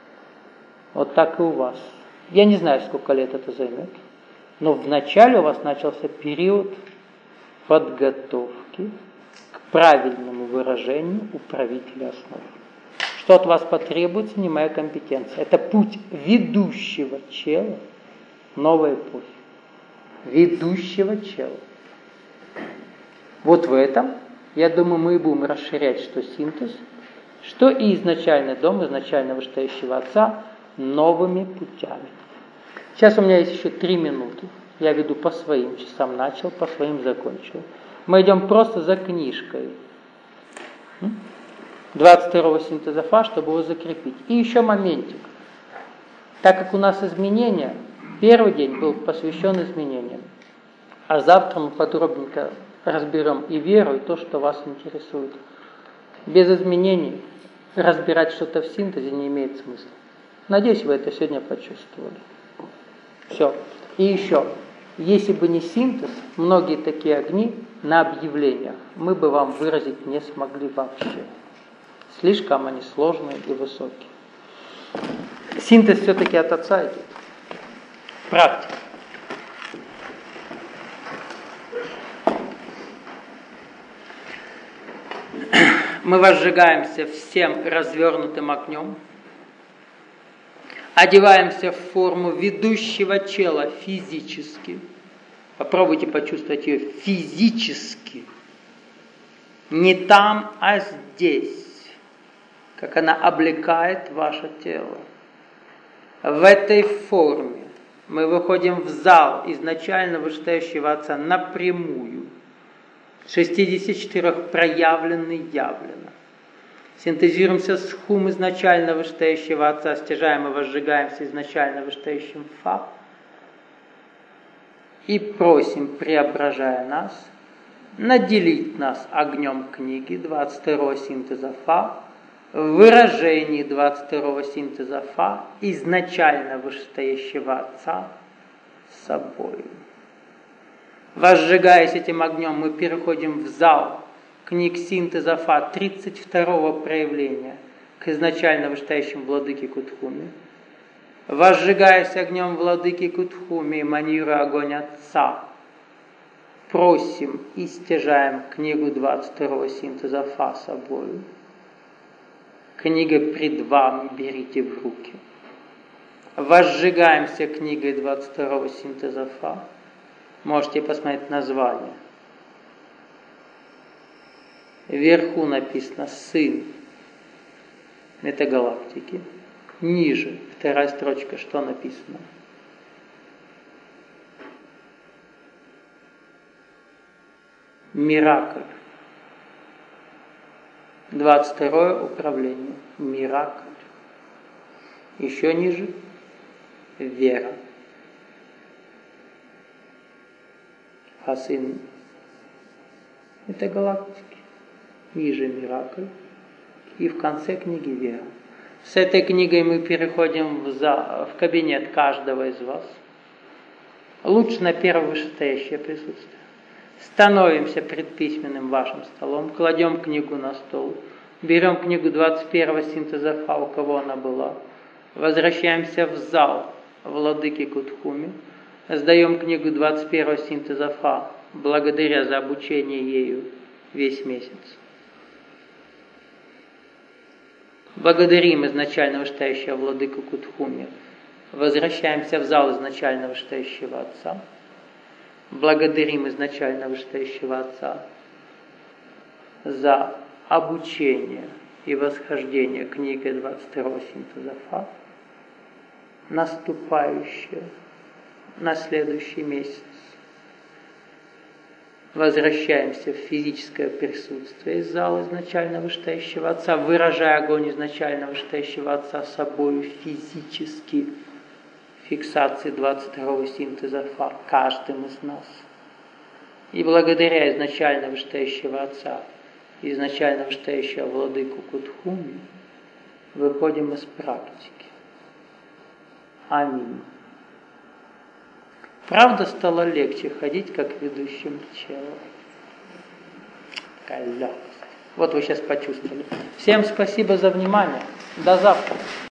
Вот так и у вас. Я не знаю, сколько лет это займет, но вначале у вас начался период подготовки к правильному выражению управителя основ. Что от вас потребуется, не моя компетенция. Это путь ведущего чела новой эпохи. Ведущего чела. Вот в этом, я думаю, мы и будем расширять, что синтез, что и изначальный дом, изначально вышестоящего Отца, новыми путями. Сейчас у меня есть еще три минуты. Я веду по своим часам, начал, по своим закончил. Мы идем просто за книжкой. двадцать второго синтеза ФА, чтобы его закрепить. И еще моментик. Так как у нас изменения, первый день был посвящен изменениям. А завтра мы подробненько разберем и веру, и то, что вас интересует. Без изменений разбирать что-то в синтезе не имеет смысла. Надеюсь, вы это сегодня почувствовали. Все. И еще. Если бы не синтез, многие такие огни на объявлениях мы бы вам выразить не смогли вообще. Слишком они сложные и высокие. Синтез все-таки от Отца идет. Практика. Мы возжигаемся всем развернутым огнем, одеваемся в форму ведущего чела физически. Попробуйте почувствовать ее физически. Не там, а здесь. Как она облекает ваше тело. В этой форме мы выходим в зал изначально вышестоящего Отца напрямую. шестьдесят четыре проявленно и явлено. Синтезируемся с хум изначально вышестоящего Отца, стяжаем и возжигаемся изначально вышестоящим Фа. И просим, преображая нас, наделить нас огнем книги двадцать второго синтеза Фа, в выражении двадцать второго синтеза Фа, изначально вышестоящего Отца, собою. Возжигаясь этим огнем, мы переходим в зал книг синтеза Фа тридцать второго проявления к изначально вышестоящим владыке Кутхуме. Возжигаясь огнем владыки Кутхуме, манируя огонь Отца, просим и стяжаем книгу двадцать второго синтеза Фа собою. Книга пред вами, берите в руки. Возжигаемся книгой двадцать второго синтеза Фа. Можете посмотреть название. Вверху написано «Сын метагалактики». Ниже, вторая строчка, что написано? Миракль. двадцать второе управление. Миракль. Еще ниже вера. А сын метагалактики. Ниже миракль. И в конце книги вера. С этой книгой мы переходим в, за, в кабинет каждого из вас. Лучше на первое вышестоящее присутствие. становимся пред письменным вашим столом, кладем книгу на стол, берем книгу двадцать первого синтеза Фа, у кого она была, возвращаемся в зал владыки Кутхуми, сдаем книгу двадцать первого синтеза Фа, благодаря за обучение ею весь месяц. Благодарим изначально вышестоящего владыку Кутхуми, возвращаемся в зал изначально вышестоящего Отца, благодарим изначально вышестоящего Отца за обучение и восхождение книги двадцать второго синтеза Фа, наступающее на следующий месяц. Возвращаемся в физическое присутствие из зала изначально вышестоящего Отца, выражая огонь изначально вышестоящего Отца собою физически, фиксации двадцать второго синтеза Фа каждым из нас. И благодаря изначально вышестоящего Отца, изначально вышестоящего владыку Кутхуми, выходим из практики. Аминь. Правда, стало легче ходить, как ведущим телом. Такая легкость. Вот вы сейчас почувствовали. Всем спасибо за внимание. До завтра.